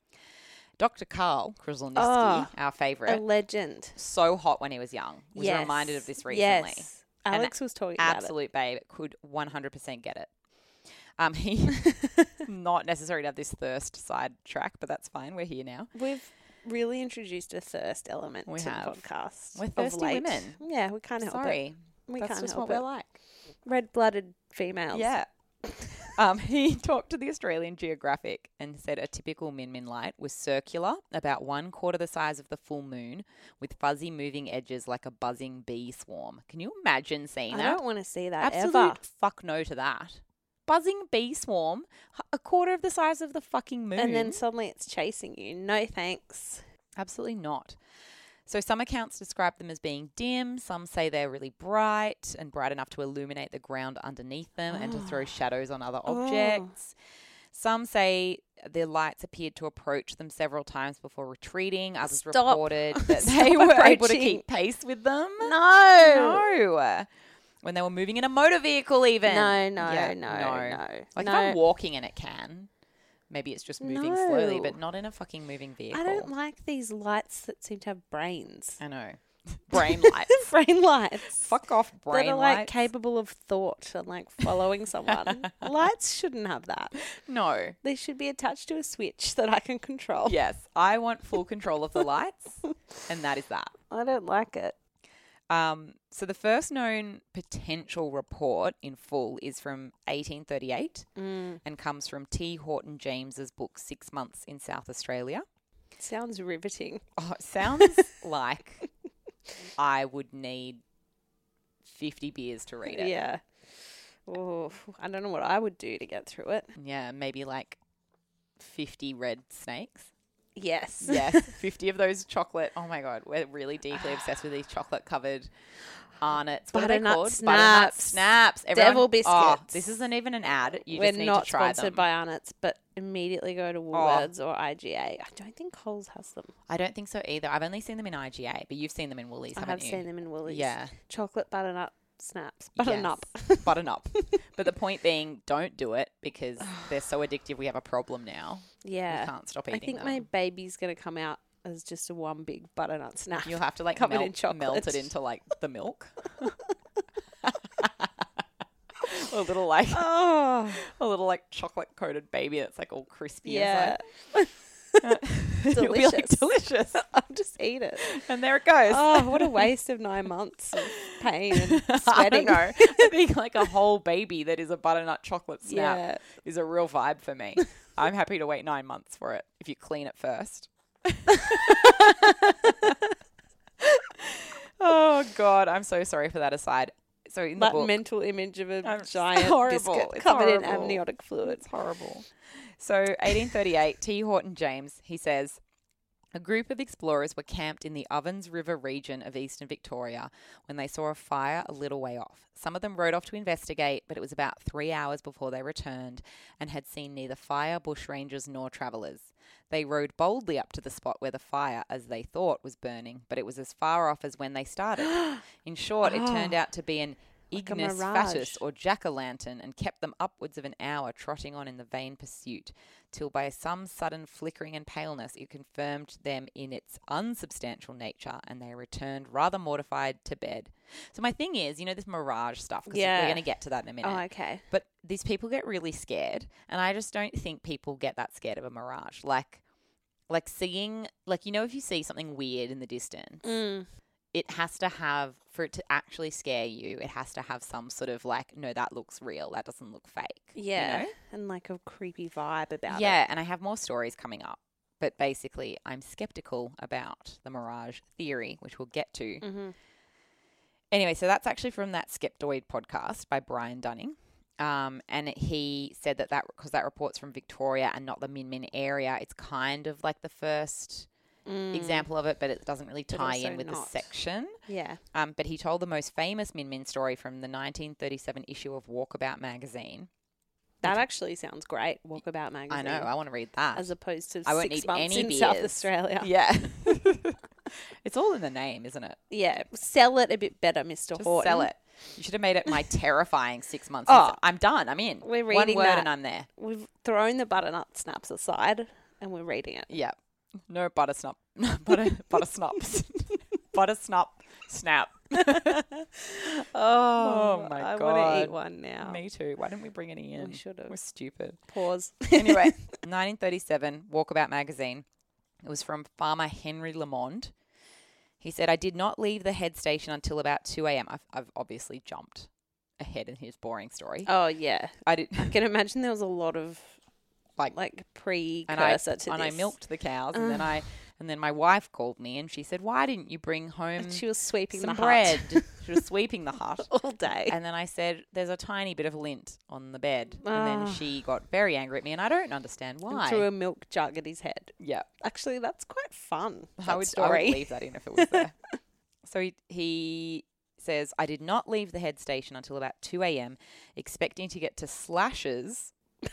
Doctor Carl Krasnolniski, Oh, our A favourite, legend. so hot when he was young. Was Yes. reminded of this recently. Yes. And Alex was talking about it. Absolute babe, could one hundred percent get it. Um, he not necessary to have this thirst side track, but that's fine. We're here now. We've really introduced a thirst element We to have. the podcast. We're of thirsty late. women. Yeah, we can't help it. Sorry, We that's can't just help what it. we're like. Red-blooded females. Yeah. Um, he talked to the Australian Geographic and said a typical Min Min light was circular, about one quarter the size of the full moon, with fuzzy moving edges like a buzzing bee swarm. Can you imagine seeing I that? don't want to see that Absolute ever. fuck no to that. Buzzing bee swarm, h- a quarter of the size of the fucking moon. And then suddenly it's chasing you. No thanks. Absolutely not. So some accounts describe them as being dim. Some say they're really bright and bright enough to illuminate the ground underneath them and to throw shadows on other Oh. objects. Some say their lights appeared to approach them several times before retreating. Others Stop. reported that Stop they were able to approaching. keep pace with them. No. No. When they were moving in a motor vehicle even. No, no, Yeah, no, no. no. Like no. if I'm walking and it can. Maybe it's just moving slowly, No. but not in a fucking moving vehicle. I don't like these lights that seem to have brains. I know. Brain lights. Brain lights. Fuck off, brain that are like lights. capable of thought and like following someone. Lights shouldn't have that. No. They should be attached to a switch that I can control. Yes, I want full control of the lights, and that is that. I don't like it. Um, so the first known potential report in full is from eighteen thirty-eight Mm. and comes from T. Horton James's book Six Months in South Australia. Sounds riveting. Oh, it sounds like I would need fifty beers to read it. Yeah. Oh, I don't know what I would do to get through it. Yeah, maybe like fifty red snakes. Yes. Yes, fifty of those chocolate. Oh my God, we're really deeply obsessed with these chocolate covered Arnott's. What are they Butternut called? snaps. Butternut snaps. Everyone, Devil Oh, biscuits. this isn't even an ad. You We're just need not to try sponsored them. by Arnott's, but immediately go to Woolworths or I G A. I don't think Coles has them. I don't think so either. I've only seen them in I G A, but you've seen them in Woolies, I haven't have you? seen them in Woolies. Yeah. Chocolate butternut snaps. Butternut. Yes. Button up. But the point being, don't do it because they're so addictive. We have a problem now. Yeah. We can't stop I eating think them. my baby's going to come out as just a one big butternut snap. You'll have to like covered in melt, chocolate. melt it into like the milk. A little like Oh, a little like chocolate coated baby that's like all crispy yeah. inside. It'll be like Delicious. delicious. I'll just eat it. And there it goes. Oh, what a waste of nine months of pain and I sweating. don't know. I think like a whole baby that is a butternut chocolate snap Yeah. is a real vibe for me. I'm happy to wait nine months for it if you clean it first. Oh God, I'm so sorry for that aside. So in the That book, mental image of a I'm s- giant horrible. biscuit It's covered in horrible. amniotic fluid. it's horrible. So eighteen thirty-eight, T. Horton James, he says, A group of explorers were camped in the Ovens River region of eastern Victoria when they saw a fire a little way off. Some of them rode off to investigate, but it was about three hours before they returned and had seen neither fire, bushrangers, nor travellers. They rode boldly up to the spot where the fire, as they thought, was burning, but it was as far off as when they started. In short, it turned out to be an Like a ignis mirage. fatuus or jack-o'-lantern, and kept them upwards of an hour trotting on in the vain pursuit, till by some sudden flickering and paleness it confirmed them in its unsubstantial nature, and they returned rather mortified to bed. So my thing is, you know, this mirage stuff, because Yeah. we're going to get to that in a minute. Oh, okay. But these people get really scared, and I just don't think people get that scared of a mirage. Like, like seeing, like, you know, if you see something weird in the distance, Mm. it has to have, for it to actually scare you, it has to have some sort of like, no, that looks real. That doesn't look fake. you Yeah. know? And like a creepy vibe about Yeah, and I have more stories coming up. But basically, I'm skeptical about the mirage theory, which we'll get to. it. Mm-hmm. Anyway, so that's actually from that Skeptoid podcast by Brian Dunning. Um, and he said that that, because that report's from Victoria and not the Min Min area, it's kind of like the first Mm. example of it, but it doesn't really But tie also in with the not. section. Yeah. Um, but he told the most famous Min Min story from the nineteen thirty-seven issue of Walkabout magazine. That actually sounds great. Walkabout magazine. I know, I want to read that. As opposed to I won't six need months any in South beers. Australia. Yeah. It's all in the name, isn't it? Yeah. Sell it a bit better, Mister Just Horton. sell it. You should have made it my terrifying six months. Oh. in- I'm done. I'm in. We're One reading word that. and I'm there. We've thrown the butternut snaps aside and we're reading it. Yeah. No butter snap. butter, butter snops. butter snop. Snap. oh, my I God. want to eat one now. Me too. Why didn't we bring any in? We should have. We're stupid. Pause. Anyway, nineteen thirty-seven, Walkabout magazine. It was from farmer Henry Lamond. He said, I did not leave the head station until about two a.m. I've, I've obviously jumped ahead in his boring story. Oh, yeah. I did, I can imagine there was a lot of like, like and I, precursor to and this. I milked the cows, and then I, and then my wife called me, and she said, why didn't you bring home And she was sweeping some the bread? hut She was sweeping the hut. all day. And then I said, there's a tiny bit of lint on the bed. And then Ah. she got very angry at me, and I don't understand And why. threw a milk jug at his head. Yeah. Actually, that's quite fun. I That would, I story. would leave that in if it was there. So he, he says, I did not leave the head station until about two a.m., expecting to get to Slashes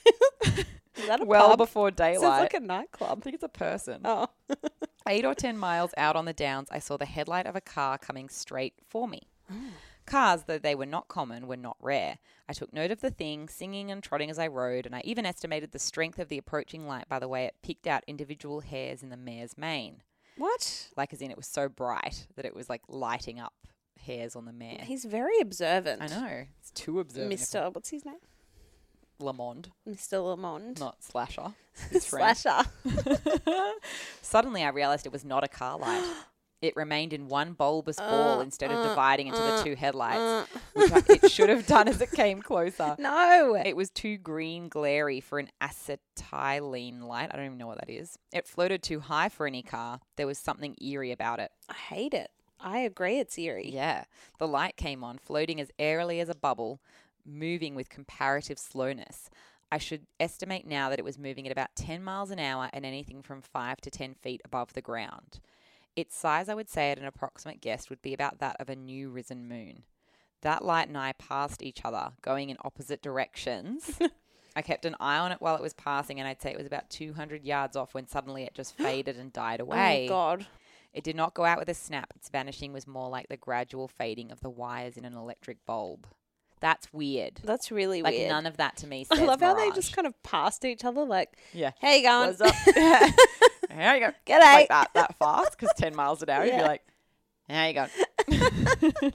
Is that a well pub? before Sounds daylight. like a I nightclub. think it's a person. Oh. Eight or ten miles out on the downs, I saw the headlight of a car coming straight for me. Cars, though they were not common, were not rare. I took note of the thing, singing and trotting as I rode, and I even estimated the strength of the approaching light by the way it picked out individual hairs in the mare's mane. What? Like, as in, it was so bright that it was like lighting up hairs on the mare. He's very observant. I know. It's too observant. Mister What's his name? Lamond, Mister Lamond. not Slasher. His friend. Slasher. Suddenly, I realised it was not a car light. It remained in one bulbous ball Uh, instead of uh, dividing into uh, the two headlights, Uh, which I, it should have done as it came closer. no. It was too green glary for an acetylene light. I don't even know what that is. It floated too high for any car. There was something eerie about it. I hate it. I agree it's eerie. Yeah. The light came on, floating as airily as a bubble, moving with comparative slowness. I should estimate now that it was moving at about ten miles an hour and anything from five to ten feet above the ground. Its size, I would say, at an approximate guess, would be about that of a new risen moon. That light and I passed each other, going in opposite directions. I kept an eye on it while it was passing, and I'd say it was about two hundred yards off when suddenly it just faded and died away. Oh, God. It did not go out with a snap. Its vanishing was more like the gradual fading of the wires in an electric bulb. That's weird. That's really Like, weird. none of that to me I says love how they mirage. just kind of passed each other like, Yeah. hey, you going? What's up? Yeah. There you go. G'day. Like that, that fast, because ten miles an hour, you'd be Yeah. like, there you go.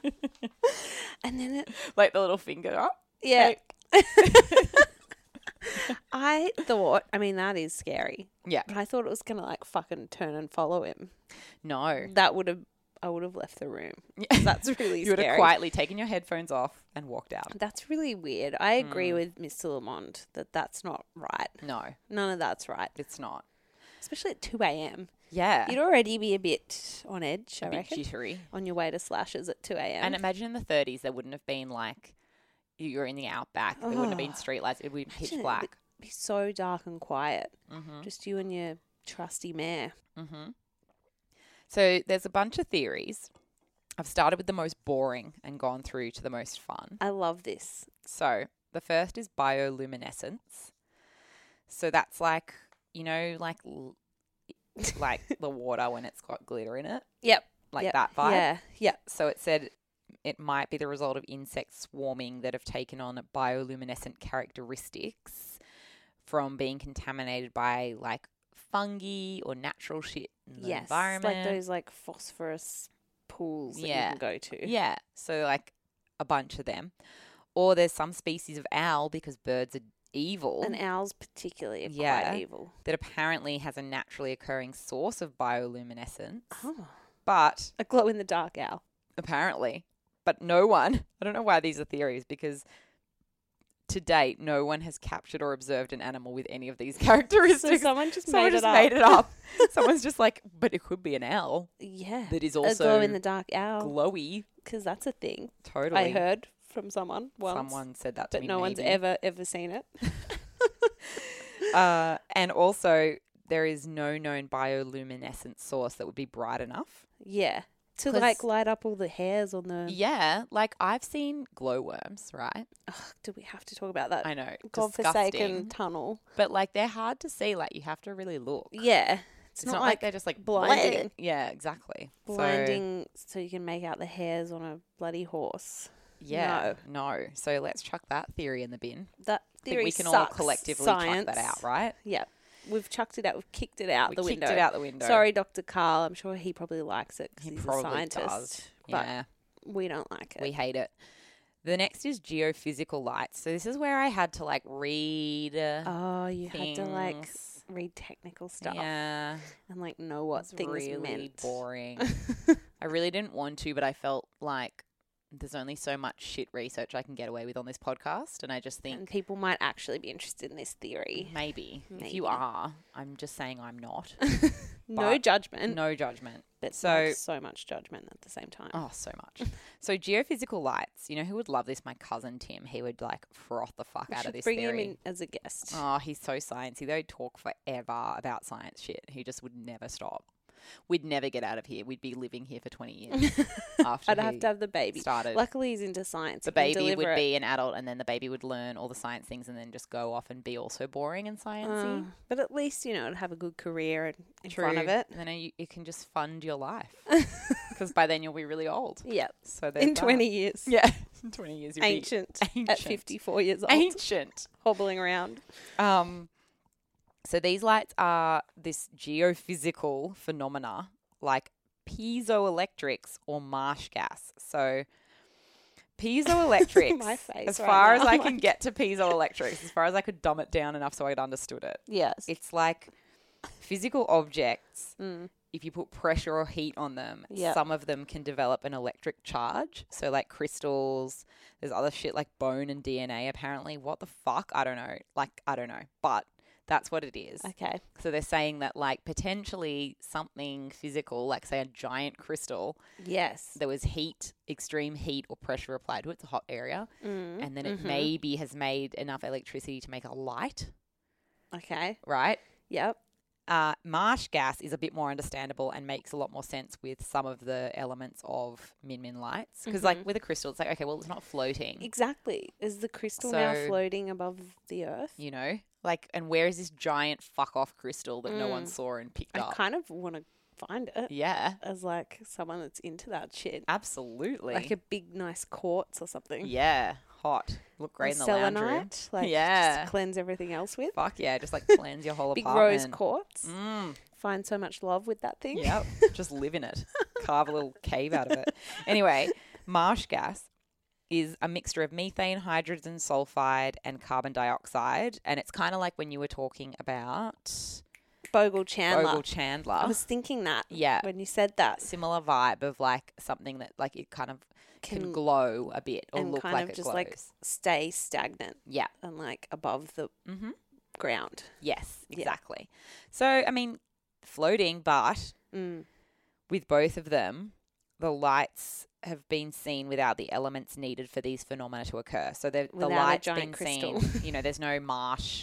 And then it, Like the little finger up. yeah. Hey. I thought, I mean, that is scary. Yeah. But I thought it was going to like fucking turn and follow him. No. That would have, I would have left the room. Yeah. That's really You would have scary. quietly taken your headphones off and walked out. That's really weird. I agree Mm. with Mister Lamond that that's not right. No, None of that's right. it's not. Especially at two a.m. Yeah. You'd already be a bit on edge, a I bit reckon, jittery. on your way to Slashes at two a.m. And imagine in the thirties, there wouldn't have been like, you're in the outback. There wouldn't have been Oh. street lights. It would be pitch Imagine it black. be so dark and quiet. Mm-hmm. Just you and your Trusty mare. Mm-hmm. So there's a bunch of theories. I've started with the most boring and gone through to the most fun. I love this. So the first is bioluminescence. So that's like, you know, like like the water when it's got glitter in it. Yep. Like yep. that vibe. Yeah. Yeah. So it said it might be the result of insects swarming that have taken on bioluminescent characteristics from being contaminated by like fungi or natural shit in the yes. environment. Like those like phosphorus pools that Yeah. you can go to. Yeah. So like a bunch of them. Or there's some species of owl, because birds are evil. And owls particularly are Yeah. quite evil. That apparently has a naturally occurring source of bioluminescence. Oh. But A glow in the dark owl. apparently, but no one, I don't know why these are theories, because to date, no one has captured or observed an animal with any of these characteristics. So someone just Someone made just it up. made it up. Someone's just like, but it could be an owl Yeah. that is A also glow in the dark owl. glowy. Because that's a thing. Totally. I heard from someone once. Someone said that to But me. no one's maybe. ever, ever seen it. Uh, and also, there is no known bioluminescent source that would be bright enough. Yeah. To 'Cause- like light up all the hairs on the... Yeah, like I've seen glowworms, right? Ugh, do we have to talk about that I know, godforsaken disgusting. tunnel? But like they're hard to see. Like you have to really look. Yeah. It's, It's not, not, like like they're just like blinding. bleh. Yeah, exactly. So, blinding so you can make out the hairs on a bloody horse. yeah, no. So let's chuck that theory in the bin. That I think theory we can all sucks. collectively Science. chuck that out, right? Yeah. We've chucked it out. We've kicked it out we the kicked window. it out the window. Sorry, Doctor Carl. I'm sure he probably likes it because he he's probably a scientist. does. But Yeah, we don't like it. we hate it. The next is geophysical lights. So this is where I had to like read. Uh, oh, you had to like things. read technical stuff Yeah, and like know what it's things really meant. boring. I really didn't want to, but I felt like there's only so much shit research I can get away with on this podcast, and I just think And people might actually be interested in this theory. maybe, if Maybe. you are, I'm just saying I'm not. No But judgment, No judgment. but so- like so much judgment at the same time. Oh, so much. So geophysical lights. You know who would love this? My cousin Tim. He would like froth the fuck We out should of this bring theory. him in as a guest. Oh, he's so sciencey. They would talk forever about science shit. He just would never stop. We'd never get out of here. We'd be living here for twenty years after I'd he have to have the baby. started. Luckily, he's into science. The He can baby deliver would it. be an adult, and then the baby would learn all the science things and then just go off and be also boring and sciencey. Uh, but at least, you know, it'd have a good career in, in front of True. it. And then you, you can just fund your life. Because by then you'll be really old. Yeah. So there's In that. twenty years. Yeah. In twenty years you'll Ancient, be ancient. at fifty-four years old. Ancient. Hobbling around. Um, so these lights are this geophysical phenomena like piezoelectrics or marsh gas. So piezoelectrics, My face as right far now, as I like- can get to piezoelectrics, as far as I could dumb it down enough so I'd understood it, Yes. it's like physical objects. Mm. If you put pressure or heat on them, Yep. some of them can develop an electric charge. So like crystals, there's other shit like bone and D N A apparently. What the fuck? I don't know. Like, I don't know. But that's what it is. Okay. So they're saying that like potentially something physical, like say a giant crystal, Yes. there was heat, extreme heat or pressure applied to it. It's a hot area. Mm. And then it Mhm. maybe has made enough electricity to make a light, Okay. right? Yep. Uh, marsh gas is a bit more understandable and makes a lot more sense with some of the elements of Min Min lights. Because, like, Mhm. with a crystal, it's like, okay, well, it's not floating, Exactly. Is the crystal now So- floating above the earth? you know? Like, and where is this giant fuck off crystal that no one Mm. saw and picked I up? kind of want to find it Yeah, as like someone that's into that shit. absolutely. Like a big, nice quartz or something. yeah, hot. Look Or great in the lounge room. selenite, like Yeah. just to cleanse everything else with. Fuck yeah, just like cleanse your whole Big apartment. rose quartz. Mm, Find so much love with that thing. yep, just live in it. Carve a little cave out of it. Anyway, marsh gas is a mixture of methane, hydrogen sulfide, and carbon dioxide. And it's kind of like when you were talking about Bogle Chandler. Bogle Chandler. I was thinking that yeah, when you said that. similar vibe of like something that like it kind of can, Can glow a bit or and look kind like of it just glows. like stay stagnant yeah. and like above the Mm-hmm. ground. Yes, Yeah. exactly. So, I mean, floating, but Mm. with both of them, the lights have been seen without the elements needed for these phenomena to occur. So the, the Without a light's giant been crystal. seen, you know, there's no marsh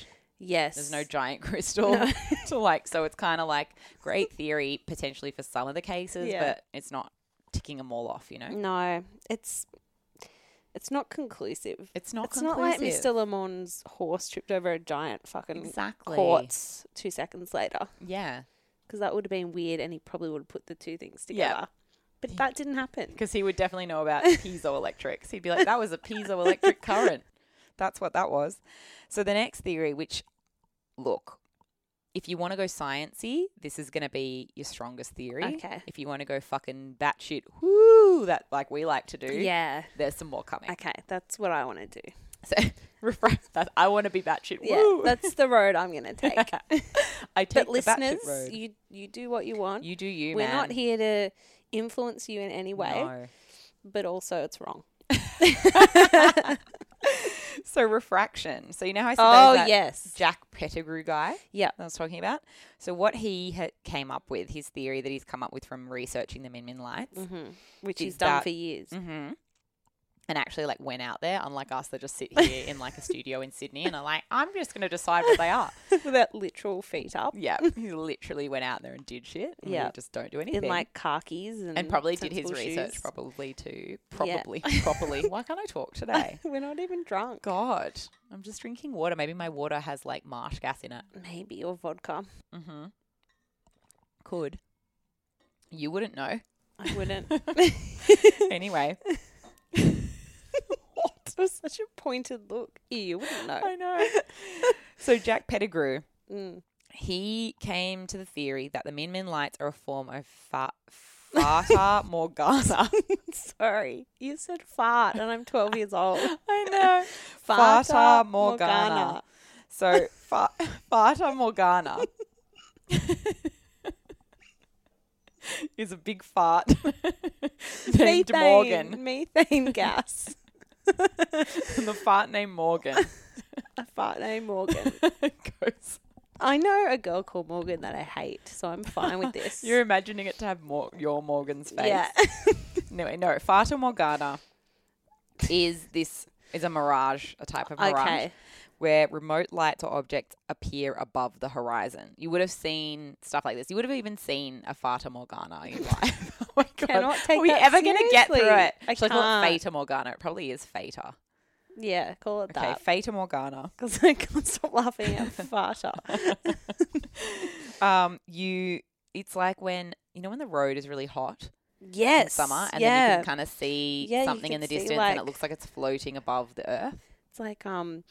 Yes. There's no giant crystal No. to like, so it's kind of like great theory potentially for some of the cases, Yeah. but it's not ticking them all off, you know? No, it's it's not conclusive. It's not It's conclusive. not like Mister Le Mans horse tripped over a giant fucking Exactly. quartz two seconds later. Yeah. Because that would have been weird and he probably would have put the two things Yeah. together. But that didn't happen. Because he would definitely know about piezoelectrics. He'd be like, that was a piezoelectric current. That's what that was. So the next theory, which, look, if you want to go sciencey, this is going to be your strongest theory. Okay. If you want to go fucking batshit, whoo, that like we like to do, Yeah. there's some more coming. Okay, that's what I want to do. So, refresh that. I want to be batshit, Yeah, woo. that's the road I'm going to take. I take But the listeners, batshit road. you you do what you want. You do you, We're man. not here to influence you in any way, No. but also it's wrong. So refraction. So you know how I said Oh, there's that yes. Jack Pettigrew guy? Yeah. I was talking about. So what he ha- came up with, his theory that he's come up with from researching the Min Min lights, Mm-hmm. Which Is he's done that- for years. mm-hmm. and actually like went out there, unlike us that just sit here in like a studio in Sydney and are like, I'm just going to decide what they are. With that literal feet up. Yeah, he literally went out there and did shit. And Yeah. we just don't do anything. In like khakis and and probably did his sensible research shoes. probably too. Yeah. Probably. Properly. Why can't I talk today? We're not even drunk. God, I'm just drinking water. Maybe my water has like marsh gas in it. Maybe, or vodka. Mm-hmm. Could. You wouldn't know. I wouldn't. Anyway. It was such a pointed look. Ew, you wouldn't know. I know. So Jack Pettigrew, Mm. he came to the theory that the Min Min lights are a form of fa- Fata Morgana. Sorry. You said fart and I'm twelve years old. I know. Fata Morgana. So fa- Fata Morgana is a big fart named Methane, Morgan. Methane gas. And the fart named Morgan A fart named Morgan. goes. I know a girl called Morgan that I hate, so I'm fine with this. You're imagining it to have more, your Morgan's face. Yeah. Anyway, no, Fata Morgana is this is a mirage, a type of mirage, Okay. where remote lights or objects appear above the horizon. You would have seen stuff like this. You would have even seen a Fata Morgana in life. Oh my God. Cannot take Are we that ever going to get through seriously. it? I Should I call it can't. Fata Morgana? It probably is Fata. Yeah, call it Okay, that. Fata Morgana. Because I can't stop laughing at farter. Um, you, it's like when, you know when the road is really hot? Yes. In summer, and yeah. then you can kind of see Yeah, you something in can the see, distance, and it like- looks like it's floating above the earth. It's like, um,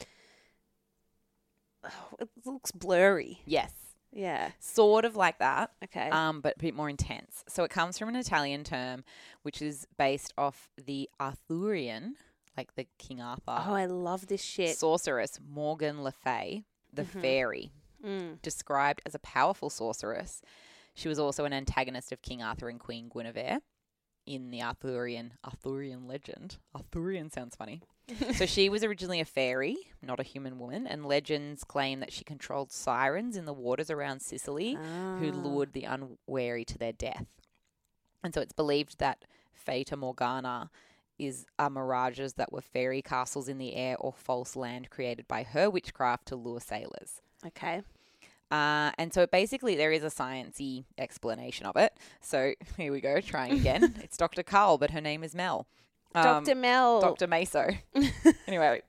oh, it looks blurry. Yes, Yeah. sort of like that, Okay. um, but a bit more intense. So it comes from an Italian term, which is based off the Arthurian, like the King Arthur oh, I love this shit. sorceress Morgan Le Fay, the Mhm. fairy, Mm. described as a powerful sorceress. She was also an antagonist of King Arthur and Queen Guinevere in the Arthurian Arthurian legend. Arthurian sounds funny. So she was originally a fairy, not a human woman, and legends claim that she controlled sirens in the waters around Sicily who Ah. lured the unwary to their death. And so it's believed that Fata Morgana is are mirages that were fairy castles in the air or false land created by her witchcraft to lure sailors. Okay. Uh, and so basically there is a sciencey explanation of it. So here we go, trying again. It's Doctor Carl, but her name is Mel. Um, Doctor Mel. Doctor Meso. Anyway,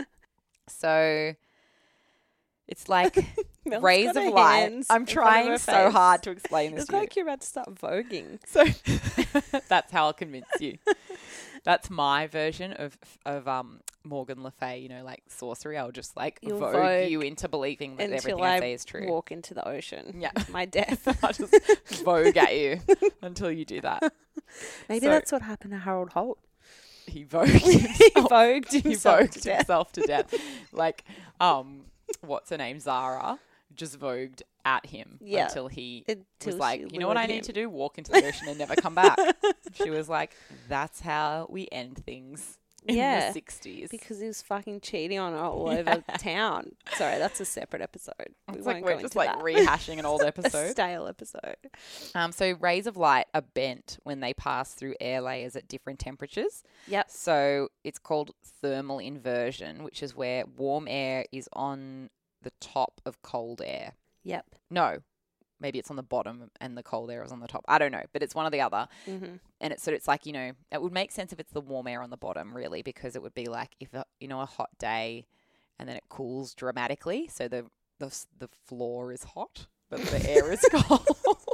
so it's like Mel's rays got of her light. hands I'm in front of trying her so face. hard to explain this It's to you. like you're about to start voguing. So that's how I'll convince you. That's my version of of um Morgan Le Fay, you know, like sorcery. I'll just like You'll vogue, vogue you into believing that Until everything I I say is true. walk into the ocean. Yeah. To my death. I'll just vogue at you until you do that. Maybe So- that's what happened to Harold Holt. He vogued he himself. vogued he himself vogued to death. himself to death. Like, um, what's her name? Zara just vogued at him Yeah. until he Until was like, she you know what I lured need him. to do? Walk into the ocean and never come back. She was like, that's how we end things in Yeah, the sixties. Because he was fucking cheating on her all over town. Sorry, that's a separate episode. We It's won't like go we're just into like that. rehashing an old A episode. stale episode. Um, so rays of light are bent when they pass through air layers at different temperatures. Yep. So it's called thermal inversion, which is where warm air is on the top of cold air. Yep. No, maybe it's on the bottom and the cold air is on the top. I don't know, but it's one or the other. Mm-hmm. And it's so it's like, you know, it would make sense if it's the warm air on the bottom, really, because it would be like if, a, you know, a hot day and then it cools dramatically. So the, the, the floor is hot, but the air is cold.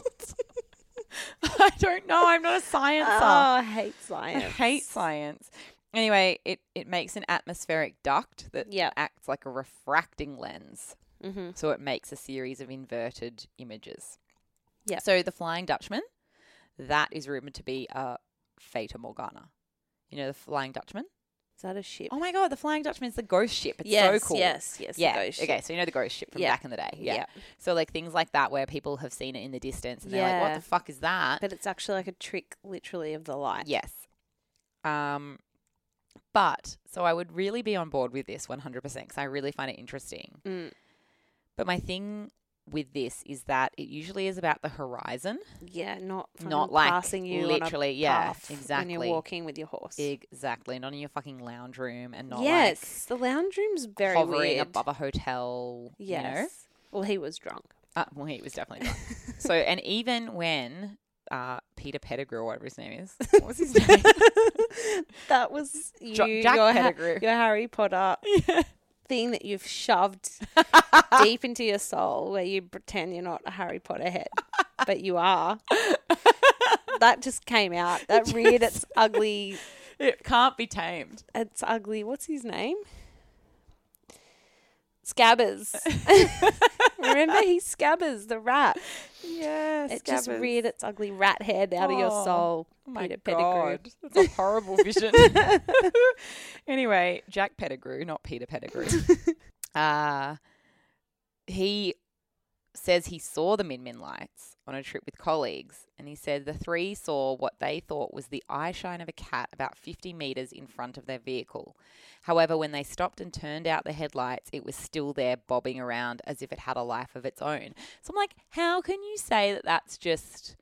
I don't know. I'm not a sciencer. Oh, I hate science. I hate science. Anyway, it, it makes an atmospheric duct that Yep. acts like a refracting lens. Mm-hmm. So it makes a series of inverted images. Yeah. So the Flying Dutchman, that is rumored to be a Fata Morgana. You know the Flying Dutchman? Is that a ship? Oh my God, the Flying Dutchman is the ghost ship. It's yes, so cool. yes, yes. Yeah. The ghost Okay, ship. so you know the ghost ship from Yeah. back in the day. Yeah. Yeah. So like things like that where people have seen it in the distance and they're like, Yeah. what the fuck is that? But it's actually like a trick, literally, of the light. Yes. Um, but so I would really be on board with this one hundred percent because I really find it interesting. Mm. But my thing with this is that it usually is about the horizon. Yeah, not from Not like passing you literally, on a yeah, path exactly. when you're walking with your horse. Exactly. Not in your fucking lounge room and not yes, the lounge room's like very hovering weird. above a hotel. Yes. You know? Well, he was drunk. Uh, well, he was definitely drunk. So, and even when uh, Peter Pettigrew, or whatever his name is, what was his name? That was you, Jo- Jack your, ha- Pettigrew. your Harry Potter Yeah. thing that you've shoved deep into your soul, where you pretend you're not a Harry Potter head, but you are. That just came out. That It reared just- its ugly. It can't be tamed. It's ugly. What's his name? Scabbers. Remember, he's Scabbers, the rat. Yeah, It just reared its ugly rat head out of your Oh, soul. Oh my Peter Pettigrew. God. That's a horrible vision. Anyway, Jack Pettigrew, not Peter Pettigrew. uh, he says he saw the Min Min lights on a trip with colleagues, and he said the three saw what they thought was the eye shine of a cat about fifty metres in front of their vehicle. However, when they stopped and turned out the headlights, it was still there bobbing around as if it had a life of its own. So I'm like, how can you say that that's just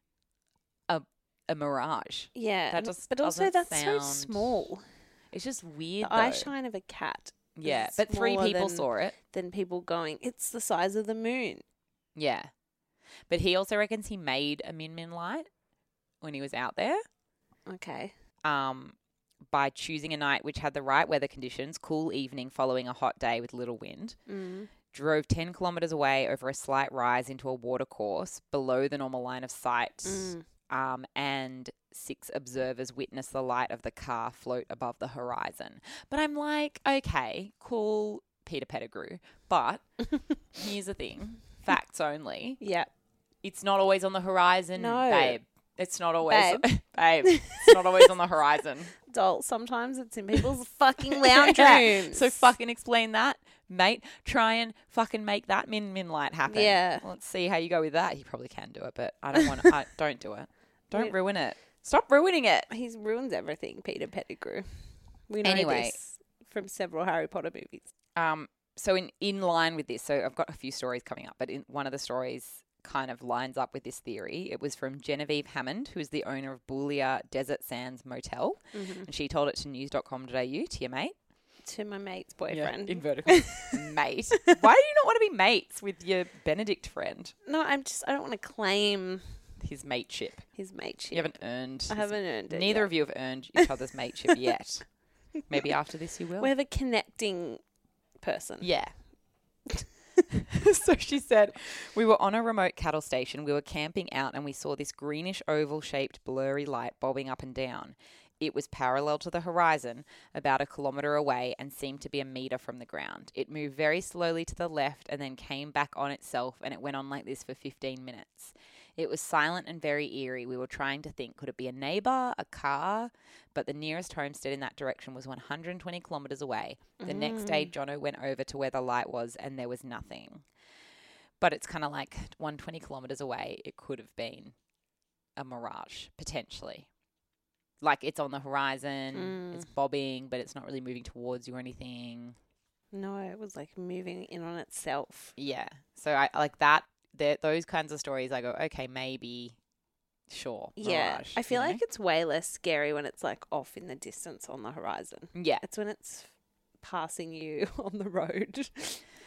a a mirage? Yeah, That and- just but also doesn't that's so sound- small. It's just weird, The eye though. shine of a cat. Yeah, is but three smaller people than- saw it. Than people going, it's the size of the moon. Yeah. But he also reckons he made a Min Min light when he was out there Okay. um, by choosing a night which had the right weather conditions, cool evening following a hot day with little wind, Mm. drove ten kilometres away over a slight rise into a watercourse below the normal line of sight, Mm. um, and six observers witnessed the light of the car float above the horizon. But I'm like, okay, cool, Peter Pettigrew. But here's the thing, facts only. Yeah. It's not always on the horizon, No. babe. It's not always, Babe. babe. It's not always on the horizon. Doll, sometimes it's in people's fucking lounge Yeah. rooms. So fucking explain that, mate. Try and fucking make that Min Min light happen. Yeah. Let's see how you go with that. You probably can do it, but I don't want to. Don't do it. Don't We- ruin it. Stop ruining it. He's ruins everything, Peter Pettigrew. We know Anyway. this from several Harry Potter movies. Um. So in in line with this, so I've got a few stories coming up, but in one of the stories kind of lines up with this theory. It was from Genevieve Hammond, who is the owner of Boulia Desert Sands Motel, Mm-hmm. and she told it to news dot com dot a u, to your mate. To my mate's boyfriend. In vertical. Mate. Why do you not want to be mates with your Benedict friend? No, I'm just, I don't want to claim His mateship. his mateship. You haven't earned. I his- haven't earned it. Neither yet. of you have earned each other's mateship yet. Maybe after this you will. We have a connecting person. Yeah. So she said, we were on a remote cattle station. We were camping out and we saw this greenish oval shaped blurry light bobbing up and down. It was parallel to the horizon, about a kilometre away, and seemed to be a metre from the ground. It moved very slowly to the left and then came back on itself, and it went on like this for fifteen minutes. It was silent and very eerie. We were trying to think, could it be a neighbour, a car? But the nearest homestead in that direction was one hundred twenty kilometres away. The Mm. next day, Jono went over to where the light was and there was nothing. But it's kind of like one hundred twenty kilometres away. It could have been a mirage, potentially. Like it's on the horizon, Mm. it's bobbing, but it's not really moving towards you or anything. No, it was like moving in on itself. Yeah. So I like that. That those kinds of stories, I go, okay, maybe, sure. Yeah. mirage, I feel you like it's way less scary when it's like off in the distance on the horizon. know? Yeah. It's when it's passing you on the road.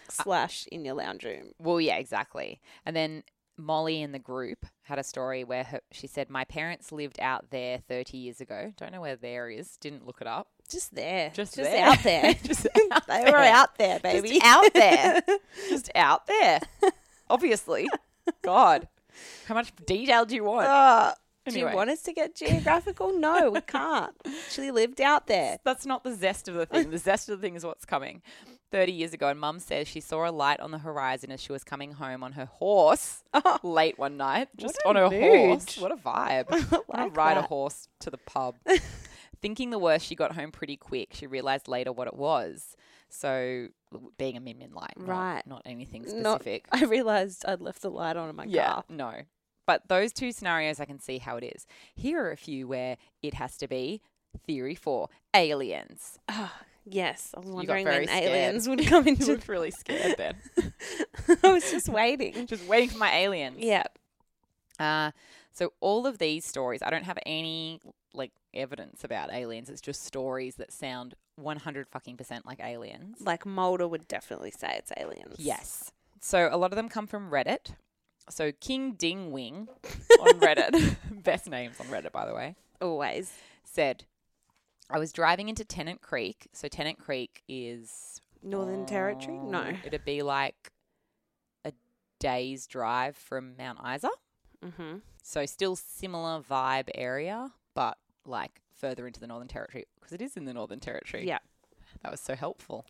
slash in your lounge room. Well, yeah, exactly. And then Molly in the group had a story where her, she said, my parents lived out there thirty years ago. Don't know where there is. Didn't look it up. Just there. Just, Just there. out there. Just out they there. were out there, baby. Just out there. Just out there. Obviously. God. How much detail do you want? Uh, Anyway. Do you want us to get geographical? No, we can't. Actually lived out there. That's not the zest of the thing. The zest of the thing is what's coming. thirty years ago, and Mum says she saw a light on the horizon as she was coming home on her horse late one night. Just What a on her mood. horse. What a vibe. I like want to ride a that. horse to the pub. Thinking the worst, she got home pretty quick. She realised later what it was. So, being a Min Min light, not, Right. not anything Not- specific. I realised I'd left the light on in my yeah, car. no. But those two scenarios, I can see how it is. Here are a few where it has to be theory four, aliens. Oh, yes, I was got wondering very when scared. aliens would come You into. looked really scared then. I was just waiting. Just waiting for my aliens. Yeah. Uh, so all of these stories, I don't have any like evidence about aliens. It's just stories that sound one hundred fucking percent like aliens. Like Mulder would definitely say it's aliens. Yes. So a lot of them come from Reddit. So King Ding Wing on Reddit, best names on Reddit, by the way, Always. said, I was driving into Tennant Creek. So Tennant Creek is... Northern Territory? No. oh, It'd be like a day's drive from Mount Isa. Mm-hmm. So still similar vibe area, but like further into the Northern Territory because it is in the Northern Territory. Yeah. That was so helpful.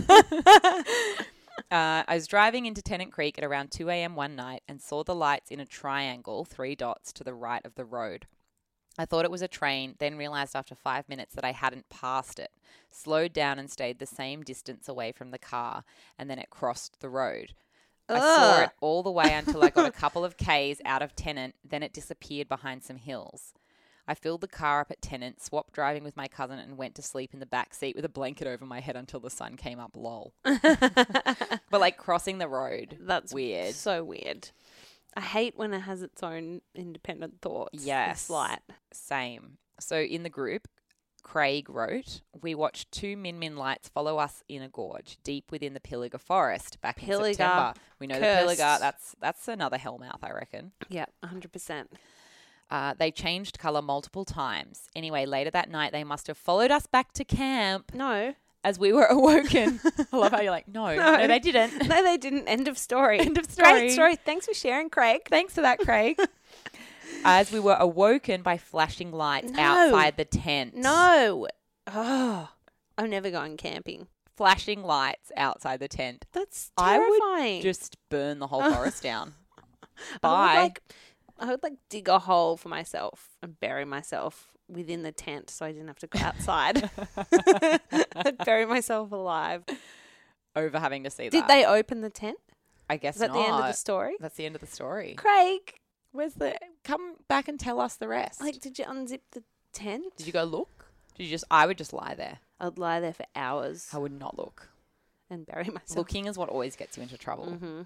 Uh, I was driving into Tennant Creek at around two a.m. one night and saw the lights in a triangle, three dots to the right of the road. I thought it was a train, then realised after five minutes that I hadn't passed it, slowed down and stayed the same distance away from the car, and then it crossed the road. I saw Ugh. it all the way until I got a couple of Ks out of Tennant, then it disappeared behind some hills. I filled the car up at Tennant, swapped driving with my cousin, and went to sleep in the back seat with a blanket over my head until the sun came up, lol. But like crossing the road, That's weird. So weird. I hate when it has its own independent thoughts. Yes. It's light. Same. So in the group, Craig wrote, we watched two Min Min lights follow us in a gorge deep within the Pilliga forest back in Pilliga. September. We know Cursed. the Pilliga, that's, that's another hellmouth, I reckon. Yeah, one hundred percent. Uh, they changed colour multiple times. Anyway, later that night, they must have followed us back to camp No. as we were awoken. I love how you're like, no, no, No. they didn't. No, they didn't. End of story. End of story. Great story. Thanks for sharing, Craig. Thanks for that, Craig. As we were awoken by flashing lights No. outside the tent. No. Oh, I'm never going camping. Flashing lights outside the tent. That's I would terrifying. Just burn the whole forest down. I Bye. would like, I would like dig a hole for myself and bury myself within the tent so I didn't have to go outside. I'd bury myself alive. Over having to see Did that. they open the tent? I guess Is that not. the end of the story? That's the end of the story. Craig, Where's the... Come back and tell us the rest. like, did you unzip the tent? Did you go look? Did you just... I would just lie there. I'd lie there for hours I would not look. and bury myself. Looking is what always gets you into trouble. Mm-hmm.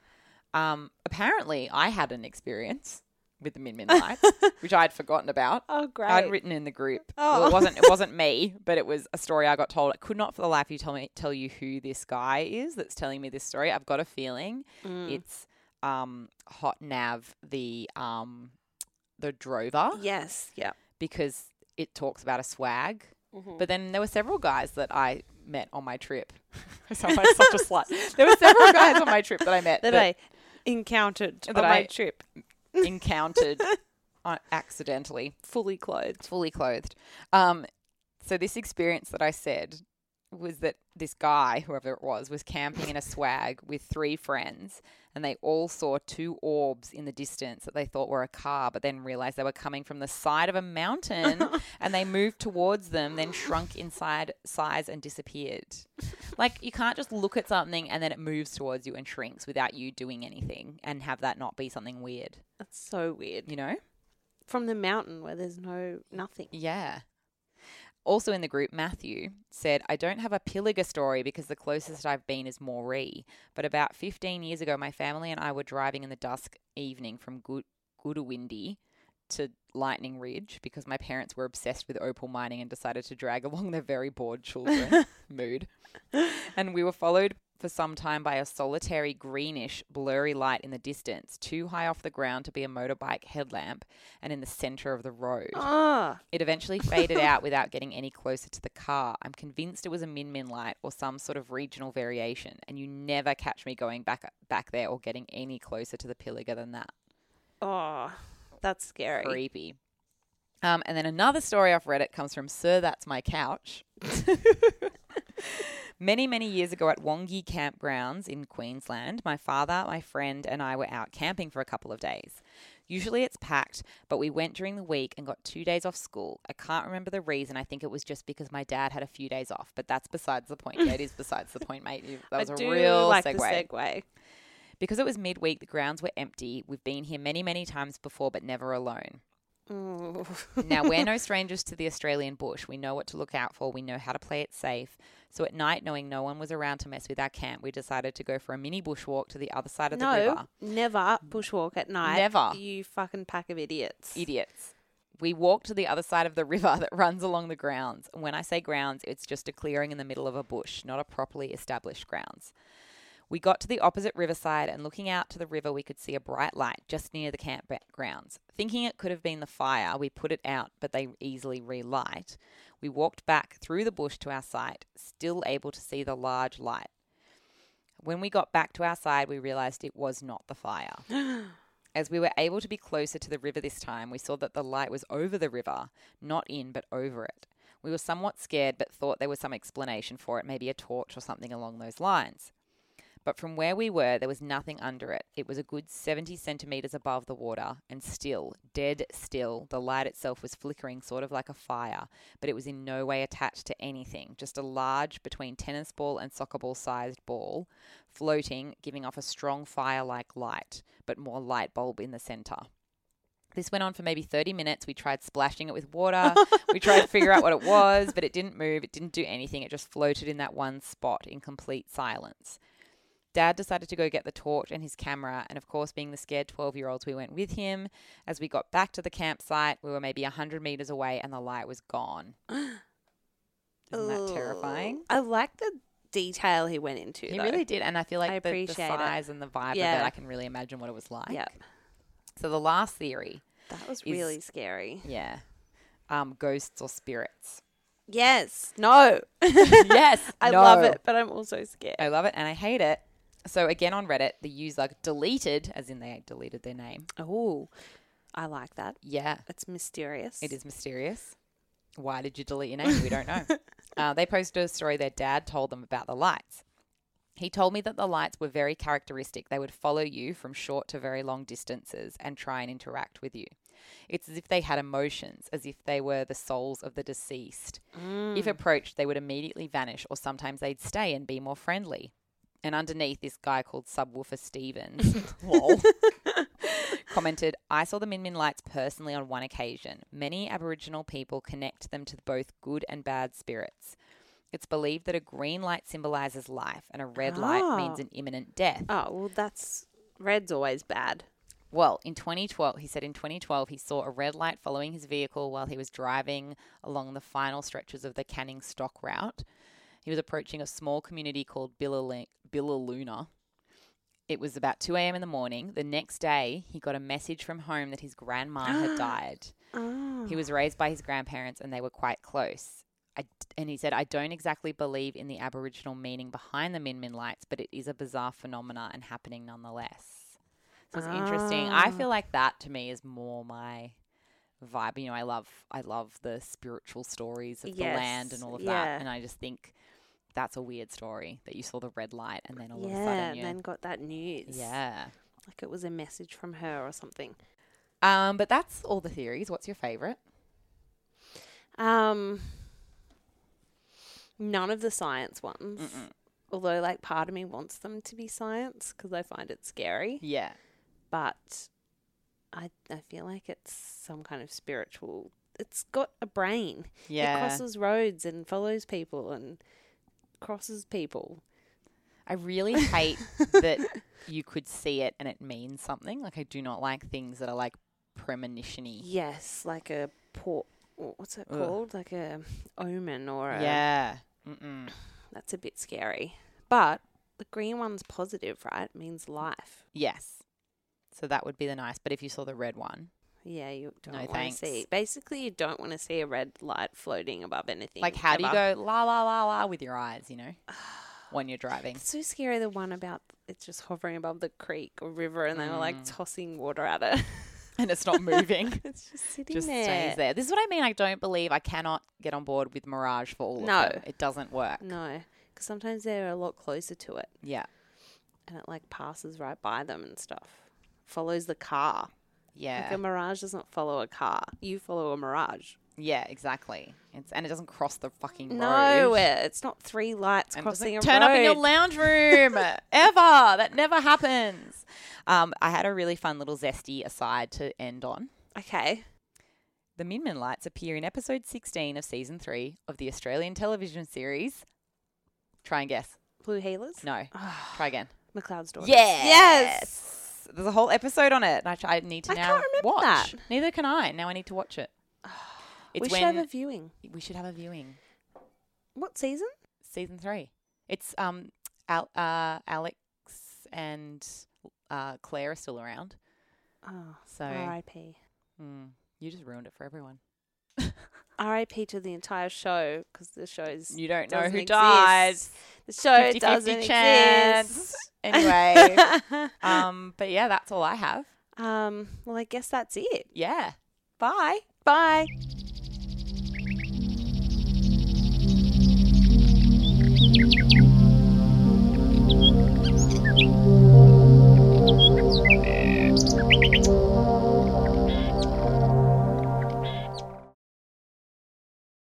Um, apparently, I had an experience with the Min Min lights, which I'd forgotten about. Oh, great. I'd written in the group. Oh. Well, it wasn't it wasn't me, but it was a story I got told. I could not for the life of you tell me tell you who this guy is that's telling me this story. I've got a feeling Mm. it's um, Hot Nav, the um, the drover, Yes. Yeah. because it talks about a swag. Mm-hmm. But then there were several guys that I met on my trip. I sound like such a slut. There were several guys on my trip that I met that, that, I encountered that on my I- trip, encountered uh, accidentally. fully clothed. Fully clothed. Um, so this experience that I said was that this guy, whoever it was, was camping in a swag with three friends, and they all saw two orbs in the distance that they thought were a car, but then realized they were coming from the side of a mountain, and they moved towards them, then shrunk inside size and disappeared. Like, you can't just look at something and then it moves towards you and shrinks without you doing anything and have that not be something weird, That's so weird. you know? From the mountain where there's no nothing. Yeah. Also in the group, Matthew said, I don't have a Pilliga story because the closest I've been is Moree. But about fifteen years ago, my family and I were driving in the dusk evening from Good- Goodawindi to Lightning Ridge because my parents were obsessed with opal mining and decided to drag along their very bored children. Mood. And we were followed for some time by a solitary greenish blurry light in the distance, too high off the ground to be a motorbike headlamp and in the centre of the road. Ah. It eventually faded out without getting any closer to the car. I'm convinced it was a Min Min light or some sort of regional variation, and you never catch me going back back there or getting any closer to the Pilliga than that. Oh, that's scary. Creepy. Um, and then another story off Reddit comes from Sir That's My Couch. Many, many years ago at Wongi campgrounds in Queensland, my father, my friend, and I were out camping for a couple of days. Usually it's packed, but we went during the week and got two days off school. I can't remember the reason. I think it was just because my dad had a few days off, but that's besides the point. Yeah, it is besides the point, mate. You- That was I a do real like segue. the segue. Because it was midweek, the grounds were empty. We've been here many, many times before, but never alone. Ooh. Now, we're no strangers to the Australian bush. We know what to look out for. We know how to play it safe. So at night, knowing no one was around to mess with our camp, we decided to go for a mini bushwalk to the other side of the no, river. never bushwalk at night. Never. You fucking pack of idiots. Idiots. We walked to the other side of the river that runs along the grounds. And when I say grounds, it's just a clearing in the middle of a bush, not a properly established grounds. We got to the opposite riverside, and looking out to the river, we could see a bright light just near the campgrounds. Thinking it could have been the fire, we put it out, but they easily relight. We walked back through the bush to our site, still able to see the large light. When we got back to our side, we realised it was not the fire. As we were able to be closer to the river this time, we saw that the light was over the river, not in, but over it. We were somewhat scared, but thought there was some explanation for it, maybe a torch or something along those lines. But from where we were, there was nothing under it. It was a good seventy centimetres above the water, and still, dead still, the light itself was flickering sort of like a fire, but it was in no way attached to anything, just a large, between tennis ball and soccer ball sized ball, floating, giving off a strong fire-like light, but more light bulb in the centre. This went on for maybe thirty minutes. We tried splashing it with water. We tried to figure out what it was, but it didn't move. It didn't do anything. It just floated in that one spot in complete silence. Dad decided to go get the torch and his camera, and of course, being the scared twelve-year-olds, we went with him. As we got back to the campsite, we were maybe one hundred metres away and the light was gone. Isn't that terrifying? I like the detail he went into, He though. really did, and I feel like I the, the appreciate it. size and the vibe of Yeah. it, I can really imagine what it was like. Yep. So the last theory, That was is- really scary. yeah, um, ghosts or spirits. Yes. No. Yes, I no. love it, but I'm also scared. I love it and I hate it. So again on Reddit, the user deleted, as in they deleted their name. Oh, I like that. Yeah, It's mysterious. it is mysterious. Why did you delete your name? We don't know. uh, they posted a story their dad told them about the lights. He told me that the lights were very characteristic. They would follow you from short to very long distances and try and interact with you. It's as if they had emotions, as if they were the souls of the deceased. Mm. If approached, they would immediately vanish, or sometimes they'd stay and be more friendly. And underneath, this guy called Subwoofer Stevens lol, commented, I saw the Min Min lights personally on one occasion. Many Aboriginal people connect them to both good and bad spirits. It's believed that a green light symbolises life and a red light Ah. means an imminent death. Oh, well, that's... Red's always bad. Well, in twenty twelve, he said in twenty twelve he saw a red light following his vehicle while he was driving along the final stretches of the Canning Stock route. He was approaching a small community called Billala- Billaluna. It was about two a.m. in the morning. The next day, he got a message from home that his grandma had died. Oh. He was raised by his grandparents and they were quite close. I, and he said, I don't exactly believe in the Aboriginal meaning behind the Min Min lights, but it is a bizarre phenomena and happening nonetheless. So it's interesting. I Ah. feel like that to me is more my vibe. You know, I love I love the spiritual stories of the land and Yes, all of yeah. that. And I just think that's a weird story that you saw the red light and then all yeah, of a sudden and you then got that news. Yeah. Like it was a message from her or something. Um, but that's all the theories. What's your favourite? Um, none of the science ones. Mm-mm. Although, like, part of me wants them to be science because I find it scary. Yeah. But I I feel like it's some kind of spiritual. It's got a brain. Yeah. It crosses roads and follows people and crosses people. I really hate that you could see it and it means something. Like, I do not like things that are like premonition-y. Yes, like a port. What's it Ugh. called? Like a omen or a. Yeah. Mm-mm. That's a bit scary. But the green one's positive, right? It means life. Yes. So that would be the nice. But if you saw the red one, Yeah, you don't No, want thanks. to see. Basically, you don't want to see a red light floating above anything. like how do you ever. go la la la la with your eyes, you know, when you're driving? It's so scary, the one about it's just hovering above the creek or river and they were like Mm. tossing water at it. And it's not moving. It's just sitting Just there. stays there. This is what I mean. I don't believe I cannot get on board with Mirage for all No. of them. It doesn't work. No, because sometimes they're a lot closer to it Yeah. and it like passes right by them and stuff. Follows the car. Yeah. Like a Mirage doesn't follow a car. You follow a Mirage. Yeah, exactly. It's, and it doesn't cross the fucking road. No, it's not three lights And crossing a doesn't turn road. up in your lounge room ever. That never happens. Um, I had a really fun little zesty aside to end on. Okay. The Min Min lights appear in episode sixteen of season three of the Australian television series. Try and guess. Blue Healers? No. Try again. McLeod's Daughter. Yes. Yes. There's a whole episode on it. and I, try, I need to I now can't remember watch. that. Neither can I. Now I need to watch it. It's we should when have a viewing. we should have a viewing. What season? Season three. It's um, Al, uh, Alex and uh, Claire are still around. Oh, So R I P mm, you just ruined it for everyone. R I P to the entire show because the show's You don't know doesn't who exist. dies. The show fifty fifty doesn't chance. exist. Anyway, um, but yeah, that's all I have. um. Well, I guess that's it. Yeah. Bye. Bye.